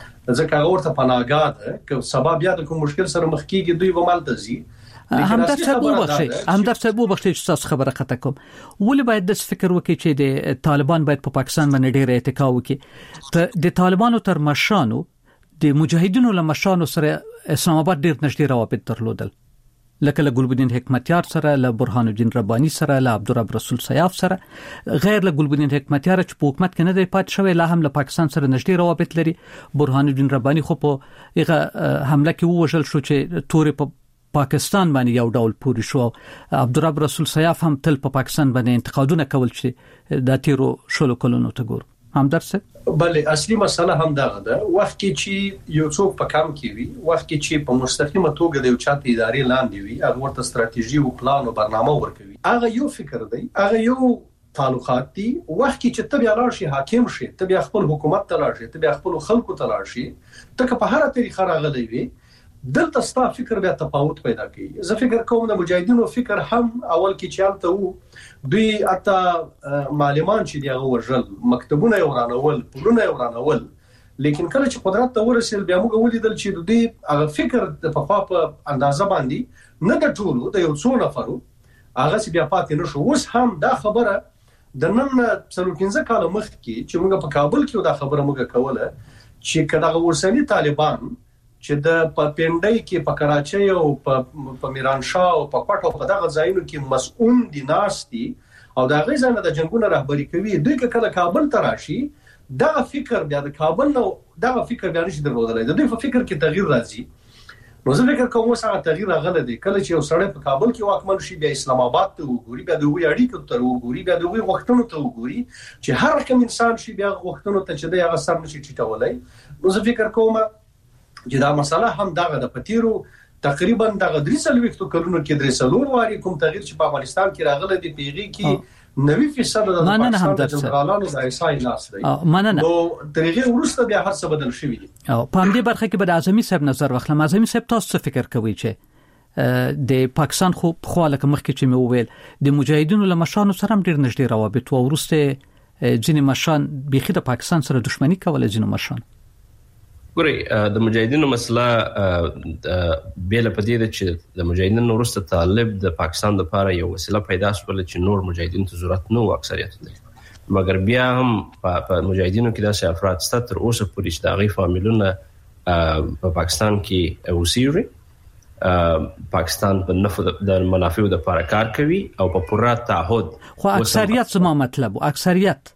[SPEAKER 6] ځکه ورته پناهګاه ده که سبب بیا د کوم مشکل سره مخ کیږي دوی به مالته ځي
[SPEAKER 4] همدار صاحب وبخښي همدار صاحب وبخښي چې تاسو خبره قطع کوم ولې باید د فکر وکړي چې د طالبان باید په پاکستان باندې ډېر اتکا وکړي ته د طالبانو تر مشانو د مجاهدینو له مشانو سره اسلام آباد ډېر نږدې روابط درلودل لکه له ګلبدین حکمتیار سره له برهان الدین ربانی سره له عبدالرب رسول سیاف سره غیر له ګلبدین حکمتیار چې په حکومت کې نه دی پات شوی لا هم له پاکستان سره نږدې روابط لري برهان الدین ربانی خو په هغه حمله کې ووژل شو چې تورې په پاکستان باندې یو ډول پوری شو عبدالرب رسول سیاف هم تل په پاکستان باندې انتقادونه کول چې د تیرو شلو کلونو ته ګور هم درسه
[SPEAKER 6] بله اصلي مسله هم دغه ده وخت کې چې یو څوک په کم کې وي وخت کې چې په مستقیمه توګه د یو چاته ادارې لاندې وي هغه ورته ستراتیژي او پلان او برنامه ورکوي هغه یو فکر دی هغه یو تعلقات دي وخت کې چې تبع لاړ شي حاکم شي تبع خپل حکومت ته لاړ شي تبع خپل خلکو ته لاړ شي ته په هر طریقه راغلی وي دلته ستا فکر بیا تفاوت پیدا کوي زه فکر کوم د مجاهدینو فکر هم اول کې چالت وو دوی اته معلمان چې دی هغه ورجل مکتبونه ورانول پلونه ورانول لیکن کله چې قدرت ته ورسېل بیا موږ ولیدل چې دوی هغه فکر په خوا په اندازه باندې نه د ټولو د یو څو نفرو هغه چې بیا پاتې نشو اوس هم دا خبره د نن څلور پنځه کال مخکې چې موږ په کابل کې دا خبره موږ کوله چې کله ورسنی طالبان چې د پپینډای کې په کراچۍ او په میرانشاه او په کوټه په دغه ځایونو کې مسؤل دي ناشتي او دا غیزنه د جنگونو رهبری کوي دوی کله کابل ته راشي دا فکر بیا د کابل نو دا فکر بیا نشي درلودلای د دوی په فکر کې تغییر راځي نو زه فکر کوم چې تغییر راغلی دی کله چې یو سړی په کابل کې واکمن شي بیا اسلام آباد ته وګوري بیا د وی اړیکو ته وګوري بیا د وی وختونو ته وګوري چې هر کوم انسان شي بیا وختونو ته چې د هغه سر نشي ټیټولای نو زه فکر کوم چې دا مسله هم دغه د پتیرو تقریبا دغه درې سلويختو کلونو کې درې سلور واري کوم تغییر چې په افغانستان کې راغلی دی پیغي کې نوي فیصد د پاکستان د جنرالانو د ایسای ناس دی نو درېغه ورسته بیا هر څه بدل شوی دي
[SPEAKER 4] او په همدې برخه کې به اعظمي صاحب نظر واخلم اعظمي صاحب تاسو فکر کوي چې د پاکستان خو په خواله کې مخکې چې مې وویل د مجاهدینو له مشانو سره ډېر نږدې روابط او ورسته ځینې مشان بيخي د پاکستان سره دښمنی کوله ځینې مشان
[SPEAKER 7] ګوري د مجاهدینو مسله بیل په دې چې د مجاهدینو ورسته طالب د پاکستان لپاره یو وسیله پیدا شول چې نور مجاهدین ته ضرورت نه و اکثریت دي مګر بیا هم په مجاهدینو کې داسې افراد ست تر اوسه پورې چې د غي فامیلونه په پاکستان کې اوسېږي پاکستان په نفع د منافعو د لپاره کار کوي او په پوره تعهد
[SPEAKER 4] خو اکثریت څه مطلب اکثریت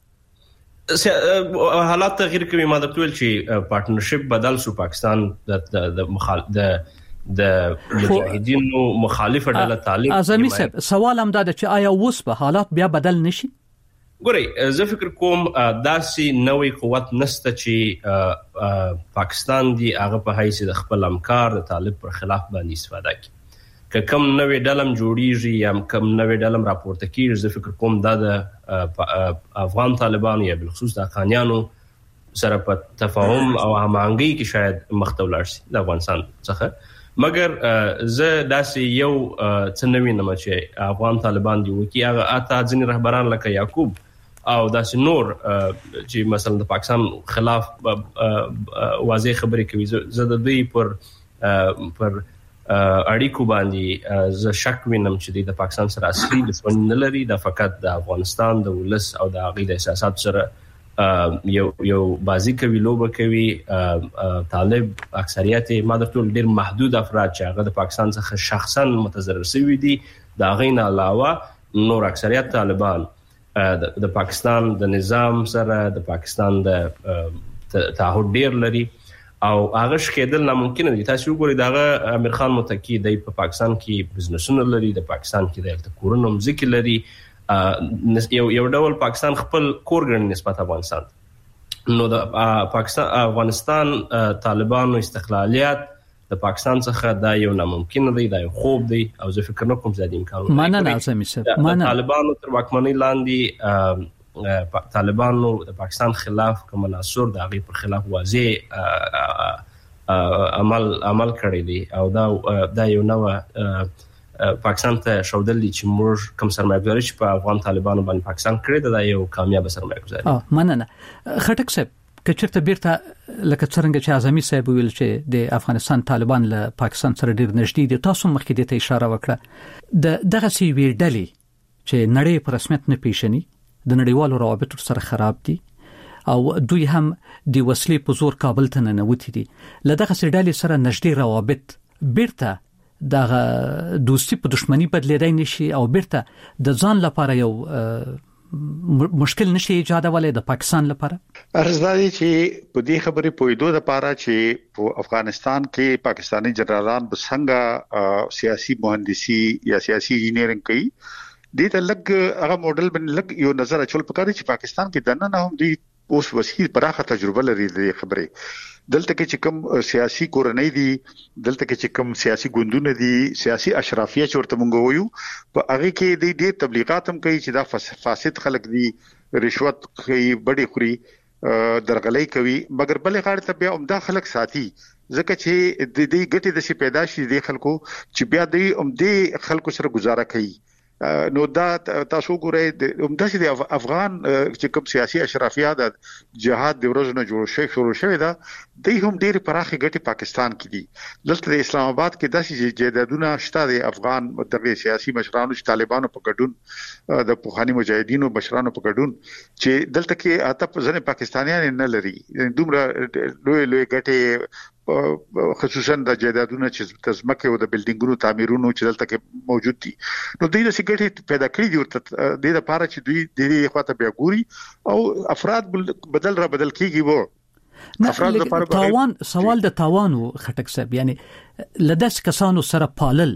[SPEAKER 7] حالات تغییر کوي ما د ټول چې پارتنرشپ بدل شو پاکستان د د مخال د د مجاهدینو مخالفه ډله طالب
[SPEAKER 4] اعظمي صاحب سوال هم دا چې آیا اوس په حالات بیا بدل نشي
[SPEAKER 7] ګوري زه فکر کوم داسې نوې قوت نسته چې پاکستان دی هغه په حیث د خپل همکار د طالب پر خلاف باندې استفاده کوي که کم نوې ډلم جوړیږي یا کم نوې ډلم راپورته کیږي زه فکر کوم دا د افغان طالبانو یا بالخصوص د افغانانو سره په تفاهم او همغږي کې شاید مختول شي د افغانستان څخه مګر زه داسې یو څه نوې نه چې افغان طالبان دی وکي هغه اته ځین رهبران لکه یعقوب او داسې نور چې مثلا د پاکستان خلاف واضح خبرې کوي زه د دوی پر پر اړیکو باندې ز شک وینم چې د پاکستان سره اصلي دښمن نه لري د فقط د افغانستان د ولس او د عقیده احساسات سره یو یو بازی کوي لوبه کوي طالب اکثریت ما د ټول ډیر محدود افراد چې هغه د پاکستان څخه شخصا متضرر شوي دي دا غین علاوه نور اکثریت طالبان د پاکستان د نظام سره د پاکستان د تعهد ډیر لري او هغه شکېدل ناممکن دي تاسو وګورئ دا امیر خان متکی دی په پاکستان کې بزنسونه لري د پاکستان کې د کورونو مزکی لري یو یو ډول پاکستان خپل کورګن نسبت افغانستان نو د پاکستان افغانستان طالبانو استقلالیت د پاکستان څخه دا یو ناممکن دی، دا یو خوب دی او زه فکر نه کوم چې د امکان لري.
[SPEAKER 4] مانه اعظمي صاحب، مانه
[SPEAKER 7] طالبانو تر واکمنۍ لاندې طالبانو د پاکستان خلاف کوم مناصر د هغه پر خلاف واضح عمل عمل کړی دی او دا دا یو نو پاکستان ته شودل چې موږ کوم سرمایه‌ګذاري چې په افغان طالبانو باندې پاکستان کړی دا یو کامیاب سرمایه‌ګذاري.
[SPEAKER 4] اه مننه. خټک صاحب کچرته بیرته لکه څنګه چې اعظمي صاحب ویل چې د افغانستان طالبان له پاکستان سره ډیر نږدې دي، تاسو مخکې ته اشاره وکړه د دغه سی ویډلې چې نړۍ په رسمیت نه پیژني، د نړیوالو روابطو سره خراب دي او دوی هم د وسلې په زور کابل ته ننوتي دي. له دغه سی ډلې سره نږدې روابط بیرته دغه دوستي په دښمنی بدلېدای نشي او بیرته د ځان لپاره یو مشکل نشي ایجادولای د پاکستان لپاره.
[SPEAKER 9] ارزداري چې په دې خبرې پویدو د لپاره چې په افغانستان کې پاکستانی جنرالان به څنګه سیاسي مهندسي یا سیاسي انجینرینګ کوي، دې ته لګ هغه موډل باندې لګ یو نظر اچول پکاري چې پاکستان کې دنه نه هم دي اوس وسیله پراخه تجربه لري د خبرې. دلته کې چې کوم سیاسي کورنۍ دي، دلته کې چې کوم سیاسي ګوندونه دي، سیاسي اشرافیه چورته مونږ وایو، په هغه کې د دې تبلیغات هم کوي چې دا فاسد خلک دي، رشوت کوي، بډې خوري، درغلۍ کوي، مګر بلې غاړه ته بیا عمده خلک ساتي ځکه چې د دې ګټې د شي پیدا شي د خلکو چې بیا د عمده خلکو سره گزاره کوي. نو دا تاسو ګورئ د عمده د افغان چې کوم سیاسي اشرافیه د جهاد د ورځې جوړ شوی شروع شوی دا د هم ډېر پراخه ګټې پاکستان کې دي. دلته د اسلام آباد کې داسې جیدادونه شته د افغان دغه سیاسي مشرانو چې طالبانو په ګډون د پوخانی مجاهدینو مشرانو په ګډون چې دلته کې اته ځنه پاکستانیان نه لري، دومره لوی لوی ګټې خصوصا د جیدادونو چې تزمکه او د بلډینګونو تعمیرونو چې دلته کې موجود دي. نو دوی د سګټې پیدا کړی دي ورته د لپاره چې دوی د دې خواته بیا ګوري او افراد بدل را بدل کیږي. وو
[SPEAKER 4] افراد لپاره تاوان سوال د تاوان خټک صاحب، یعنی لداس کسانو سره پالل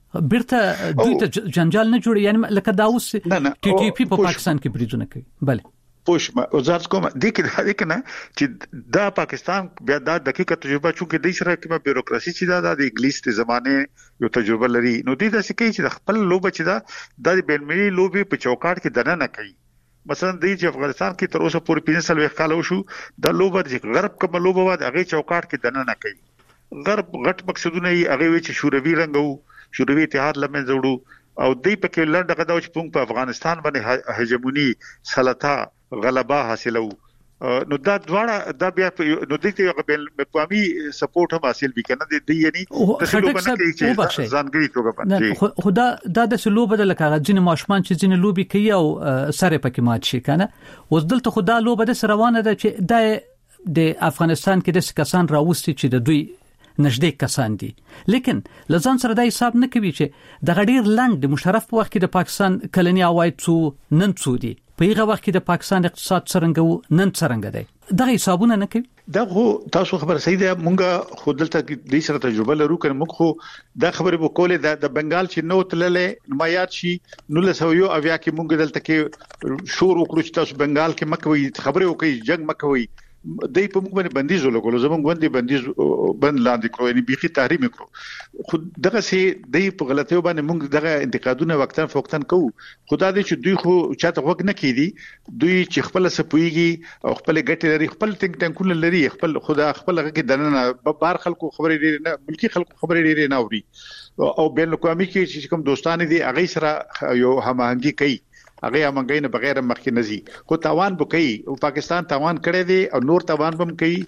[SPEAKER 4] بیرته دوی ته جنجال نه جوړي، یعنی لکه دا اوس ټي ټي پی په پاکستان کې بریدونه کوي. بله
[SPEAKER 9] پوش ما وزارت کوم د کې د کې نه چې دا پاکستان بیا دا دقیقه تجربه چونکه د سره کومه بیروکراسي چې دا د انګلیس ته زمانه یو تجربه لري، نو د دې څه کوي چې خپل لوبه چې دا د بین‌المللي لوبي په چوکاټ کې دنه نه کوي. مثلا د چې افغانستان کې تر اوسه پورې پنځه سال وکاله وشو د لوبه چې غرب کوم لوبه و هغه چوکاټ کې دنه نه کوي. غرب غټ مقصدونه یې هغه وی چې شوروي رنګو شوروي اتحاد لمن زوړو او دې په کې لنډه غدا چې په افغانستان باندې هجمونی سلطه غلبه حاصلو. نو دا دواړه دا بیا نو د دې په قومي سپورټ هم حاصل وکنه د دې یعنی د سلوبه نه کوي چې ځانګړي توګه باندې
[SPEAKER 4] خدا دا د سلوبه د لکه ځین ماشمان چې ځین لوبي کوي او سره پکې مات شي کنه. اوس دلته خدا لوبه د روانه ده چې د د افغانستان کې د کسان راوستي چې د دوی نږدې کسان دي، لیکن لزان سره د حساب نه کوي چې د غډیر لند د مشرف په وخت کې د پاکستان کلنی عواید څو نن څو دي، په هغه وخت کې د پاکستان اقتصاد څنګه نن څنګه دی، دا حسابونه نه کوي.
[SPEAKER 9] دا خو تاسو خبر صحیح ده، مونږه خود دلته کې د سره تجربه لرو کنه. موږ خو دا خبره وکولې د بنگال چې نو تللې نمایات شي نو له سویو اویا کې مونږ دلته کې شور وکړو چې تاسو بنگال کې مکوي خبره وکي جنگ مکوي، دای په موږ باندې بندیز ولګول، زموږ باندې بندیز بند لاندې کړو، یعنی بيخي تحریم کړو. خو دغه سي دای په غلطیو باندې موږ دغه انتقادونه وختن فوقتن کوو. خدای دې چې دوی خو چاته وګ نه کیدي، دوی چې خپل سپويږي او خپل ګټه لري، خپل ټینګ ټینګونه لري، خپل خدا خپل هغه کې دنه بار خلکو خبرې لري نه، ملکی خلکو خبرې لري نه اوري او بین الاقوامي کې چې کوم دوستان دي هغه سره یو هماهنګي کوي، هغه امنګین بغیر مخکې نزي. خو تاوان به کوي او پاکستان تاوان کړی دی او نور تاوان بم کوي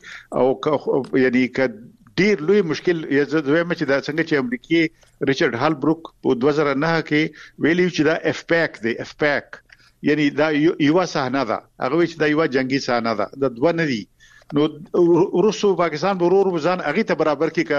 [SPEAKER 9] او یعنی ک ډیر لوی مشکل یزه دویمه چې دا څنګه چې امریکای ریچارډ هال بروک په دوه زره نه کې ویلی چې دا اف پیک دی، اف پیک یعنی دا یو صحنه ده، هغه چې دا یو جنگي صحنه ده، د دوه نه دي. نو روسو پاکستان ورور وزن هغه ته برابر کې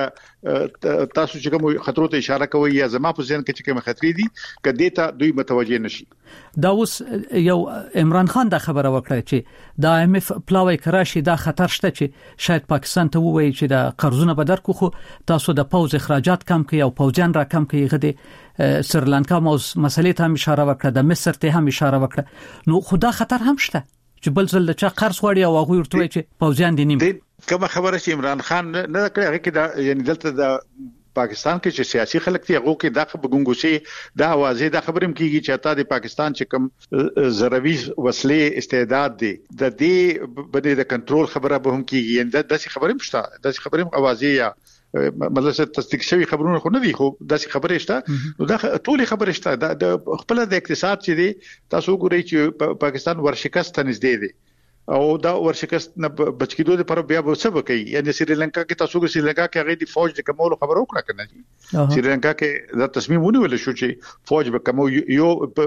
[SPEAKER 9] ک تاسو چې کوم خطرو ته اشاره کوي یا زما په ذهن کې چې کوم خطرې دي ک دیتا دوی متوجه نشي.
[SPEAKER 4] دا اوس یو عمران خان دا خبره وکړه چې دا ایم اف پلاوی کراشي دا خطر شته چې شاید پاکستان ته وایي چې دا قرضونه به درکو، خو تاسو د پوز اخراجات کم کړئ او پوجان را کم کړئ. غدي سریلانکا موز مسلې ته هم اشاره وکړه، د مصر ته هم اشاره وکړه. نو خدا خطر هم شته چې بل ځل چې قرض وړي او هغه ورته چې پوزان دي نیم
[SPEAKER 9] کوم خبره چې عمران خان نه کړی هغه کې دا یعنی دلته د پاکستان کې چې سیاسي خلک دي هغه کې د بګونګوسي د اوازې د خبرم کیږي چې اته د پاکستان چې کوم زروي وسلې استعداد دي د دې باندې د کنټرول خبره به هم کیږي یعنی د داسې خبرم شته د داسې خبرم اوازې یا مطلب څه تصدیق شوی خبرونه خو نه دي خو داسې خبره شته نو دا ټول خبره شته د خپل د اقتصاد چې دي تاسو ګورئ چې پاکستان ورشکست نږدې دي او دا ورشکست نه بچکیدو لپاره بیا به څه وکړي یعنی سریلانکا کې تاسو کې سریلانکا کې هغه د فوج د کمولو خبرو کړه کنه دي سریلانکا کې دا تصمیم ونیول شو چې فوج به کمو یو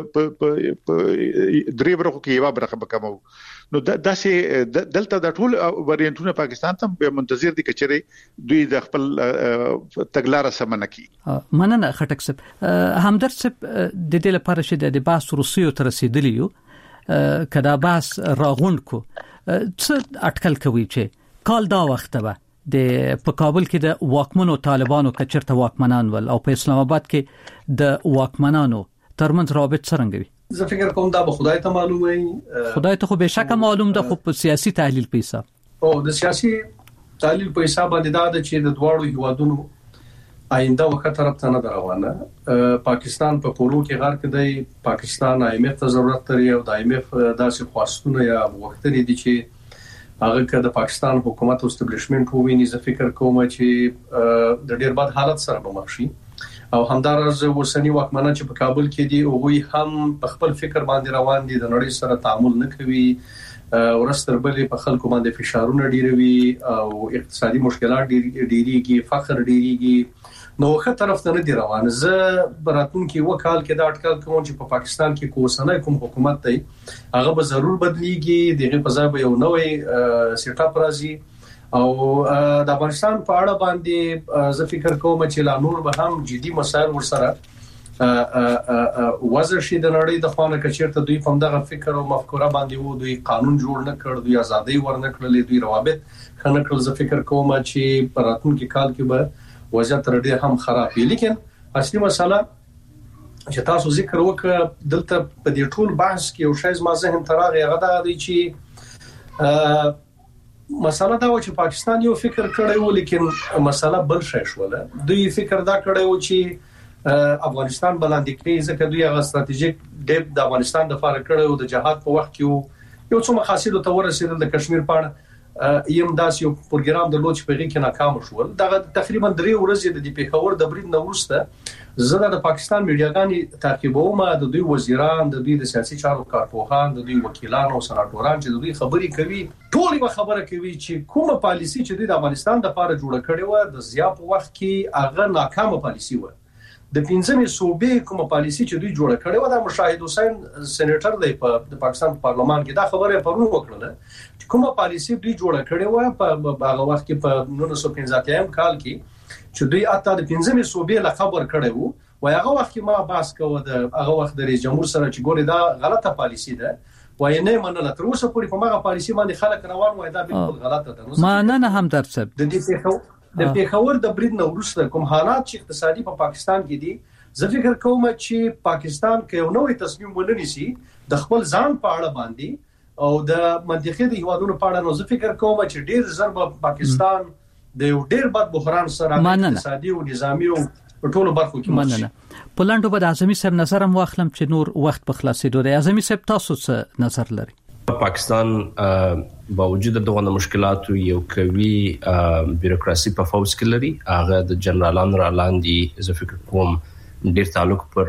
[SPEAKER 9] درې برخو کې یو برخه به کمو نو داسې دلته د ټول وریانتونه پاکستان ته به منتظر دي کچره دوی د خپل تګلارې سمنه کی
[SPEAKER 4] مننه خټک صاحب همدرد صاحب د دې لپاره چې د باس روسیو تر رسیدلی کدا باس راغوند کو څه اټکل کوي چې کال دا وخت به د په کابل کې د واکمنو طالبانو کچرته واکمنان ول او په اسلام آباد کې د واکمنانو ترمنځ رابط څنګه وي
[SPEAKER 6] زه فکر کوم دا به خدای ته معلوم وي
[SPEAKER 4] خدای ته خو به شک معلوم ده خو په سیاسي تحلیل پیسه
[SPEAKER 6] او د سیاسي تحلیل پیسه باندې دا د چې د دواړو هیوادونو آینده وخت طرف ته نه روانه پاکستان په پورو کې غار کې دی پاکستان آی ایم ایف ته ضرورت لري او د آی ایم ایف داسې خواستونه یا وختونه دي چې هغه که د پاکستان حکومت او استابلیشمنت وویني زه فکر کوم چې د ډیر بد حالت سره به مخ شي او همدارز ورسنی واکمنان چې په کابل کې دي او هم په خپل فکر باندې روان دي د نړۍ سره تعامل نه کوي ورستر بلې په خلکو باندې فشارونه ډیروي او اقتصادي مشکلات ډیریږي فقر ډیریږي نو خه طرف ته نه دی روان زه براتون کې وکال کې دا اټکل کوم چې په پاکستان کې کوسنه کوم حکومت دی هغه به ضرور بدلیږي دغه په ځای به یو نوې سیټ اپ راځي او د افغانستان په اړه باندې زه فکر کوم چې لا نور به هم جدي مسایل ورسره وزر شي د نړۍ د خوانه کچیرته دوی په دغه فکر او مفکوره باندې وو دوی قانون جوړ نه کړ دوی ازادي ورنه کړلې دوی روابط خنه کړل زه فکر کوم چې پراتون کې کال کې به وضعیت تر ډیر هم خراب وي لیکن اصلي مسله چې تاسو ذکر وکړه دلته په دې ټول بحث کې یو شی زما ذهن ته راغی هغه دا دی چې مسله دا و چې پاکستان یو فکر کړی و لیکن مسله بل شی شوله دوی فکر دا کړی و چې افغانستان بلاندې کې ځکه دوی هغه ستراتیژیک ډیپ د افغانستان د فار کړو د جهاد په وخت کې یو څو مقاصد ته ورسېدل د کشمیر په اړه یم داس یو پروګرام د لوچ په کې ناکام شو دا تقریبا درې ورځې د پیښور د برید نورسته زه د پاکستان میډیاګانی تعقیبوم د دوی وزیران د دوی د سیاسي چارو کارپوهان د دوی وکیلان او سناتوران چې د دوی خبرې کوي ټول به خبره کوي چې کومه پالیسی چې د افغانستان د لپاره جوړه کړې و د زیات وخت کې هغه ناکامه پالیسی و د پنځمې صوبې کومه پالیسی چې دوی جوړه کړې و د مشاهد حسین سېنیټر دی په پاکستان پارلمان کې دا خبره پرون وکړه چې کومه پالیسی دوی جوړه کړې و په هغه وخت کې په نولس سوه پنځه اتیا کال کې چې دوی اته د پنځمې صوبې له خبر کړي وو و هغه وخت کې ما باس کوو د هغه وخت د رئیس جمهور سره چې ګوري دا غلطه پالیسی ده وای نه منله تر اوسه پورې په هغه پالیسی باندې خلک روان وای دا بالکل غلطه ده
[SPEAKER 4] ما نه نه هم درڅ
[SPEAKER 6] د دې د پیښور د برید نو وروسته کوم حالات چې اقتصادي په پاکستان کې دي زه فکر کوم چې پاکستان کې یو نوې تصمیم ونیسي د خپل ځان په اړه باندې او د منطقې د هیوادونو په اړه نو زه فکر کوم چې ډیر ضرب پاکستان د یو ډیر بد بحران سره اقتصادي او نظامی او ټولو برخو کې
[SPEAKER 4] مننه پلانډو به د اعظمي صاحب نظر هم واخلم چې نور وخت په خلاصېدو دی اعظمي صاحب تاسو څه نظر لري
[SPEAKER 7] پاکستان باوجود دغه مشکلاتو یو قوي بیروکراسي په فوج کې لري هغه د جنرالانو را لاندې زه فکر کوم ډیر تعلق پر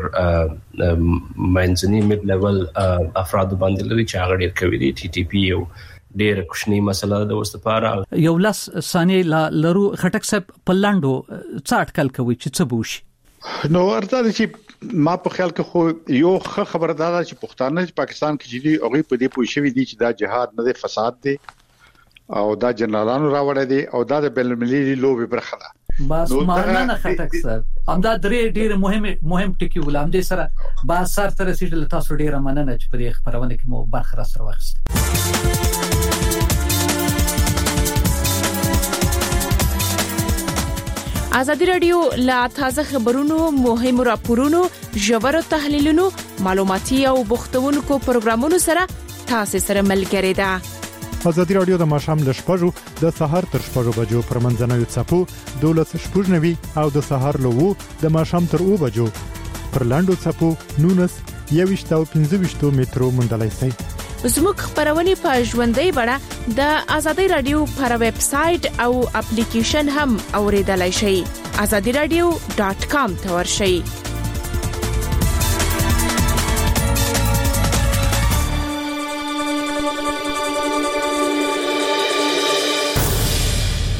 [SPEAKER 7] منځني میډ لیول افراد باندې لري چې هغه ډیر قوي دي ټي ټي پی یو ډیر کوشنی مسله د واستپاره
[SPEAKER 4] یو لاس ثانیه لرو خټک صاحب پلاندو څه اټکل کوي چې څه بوشي
[SPEAKER 9] نو ورته چې ما په خیال کې خو یو خبره دا ده چې پښتانه چې پاکستان کې چې هغه په دې پوه شوی دي چې دا جهاد نه دی فساد دی او دا جنرالانو راوړی دي او دا د بین المللي لوبي برخه ده
[SPEAKER 4] بس مانه خټک صاحب همدا درې ډېر مهم مهم ټکی ولام دي سره با سر تر رسیدل تاسو ډېر مننه چې په خبرونه کې مو برخه را سره واخیست
[SPEAKER 3] ازادي رادیو لا تازه خبرونو مهم راپورونو ژور تحلیلونو معلوماتي او بوختونکو پروګرامونو سره تاسو سره ملګری ده
[SPEAKER 1] ازادي رادیو د ماشام ل شپږو د سهار تر شپږو بجو پر منځنوي چپو دولس شپږنوي او د سهار له وو د ماشام تر او بجو پر لاندو چپو نونس یويشت او پنځه مترو مندلای سي.
[SPEAKER 3] زموږ خبرونه په ژوندۍ بڼه د ازادي رادیو پر ویب سټ او اپلیکیشن هم اوریدلای شئ. azadi radio dot com ته ورشئ.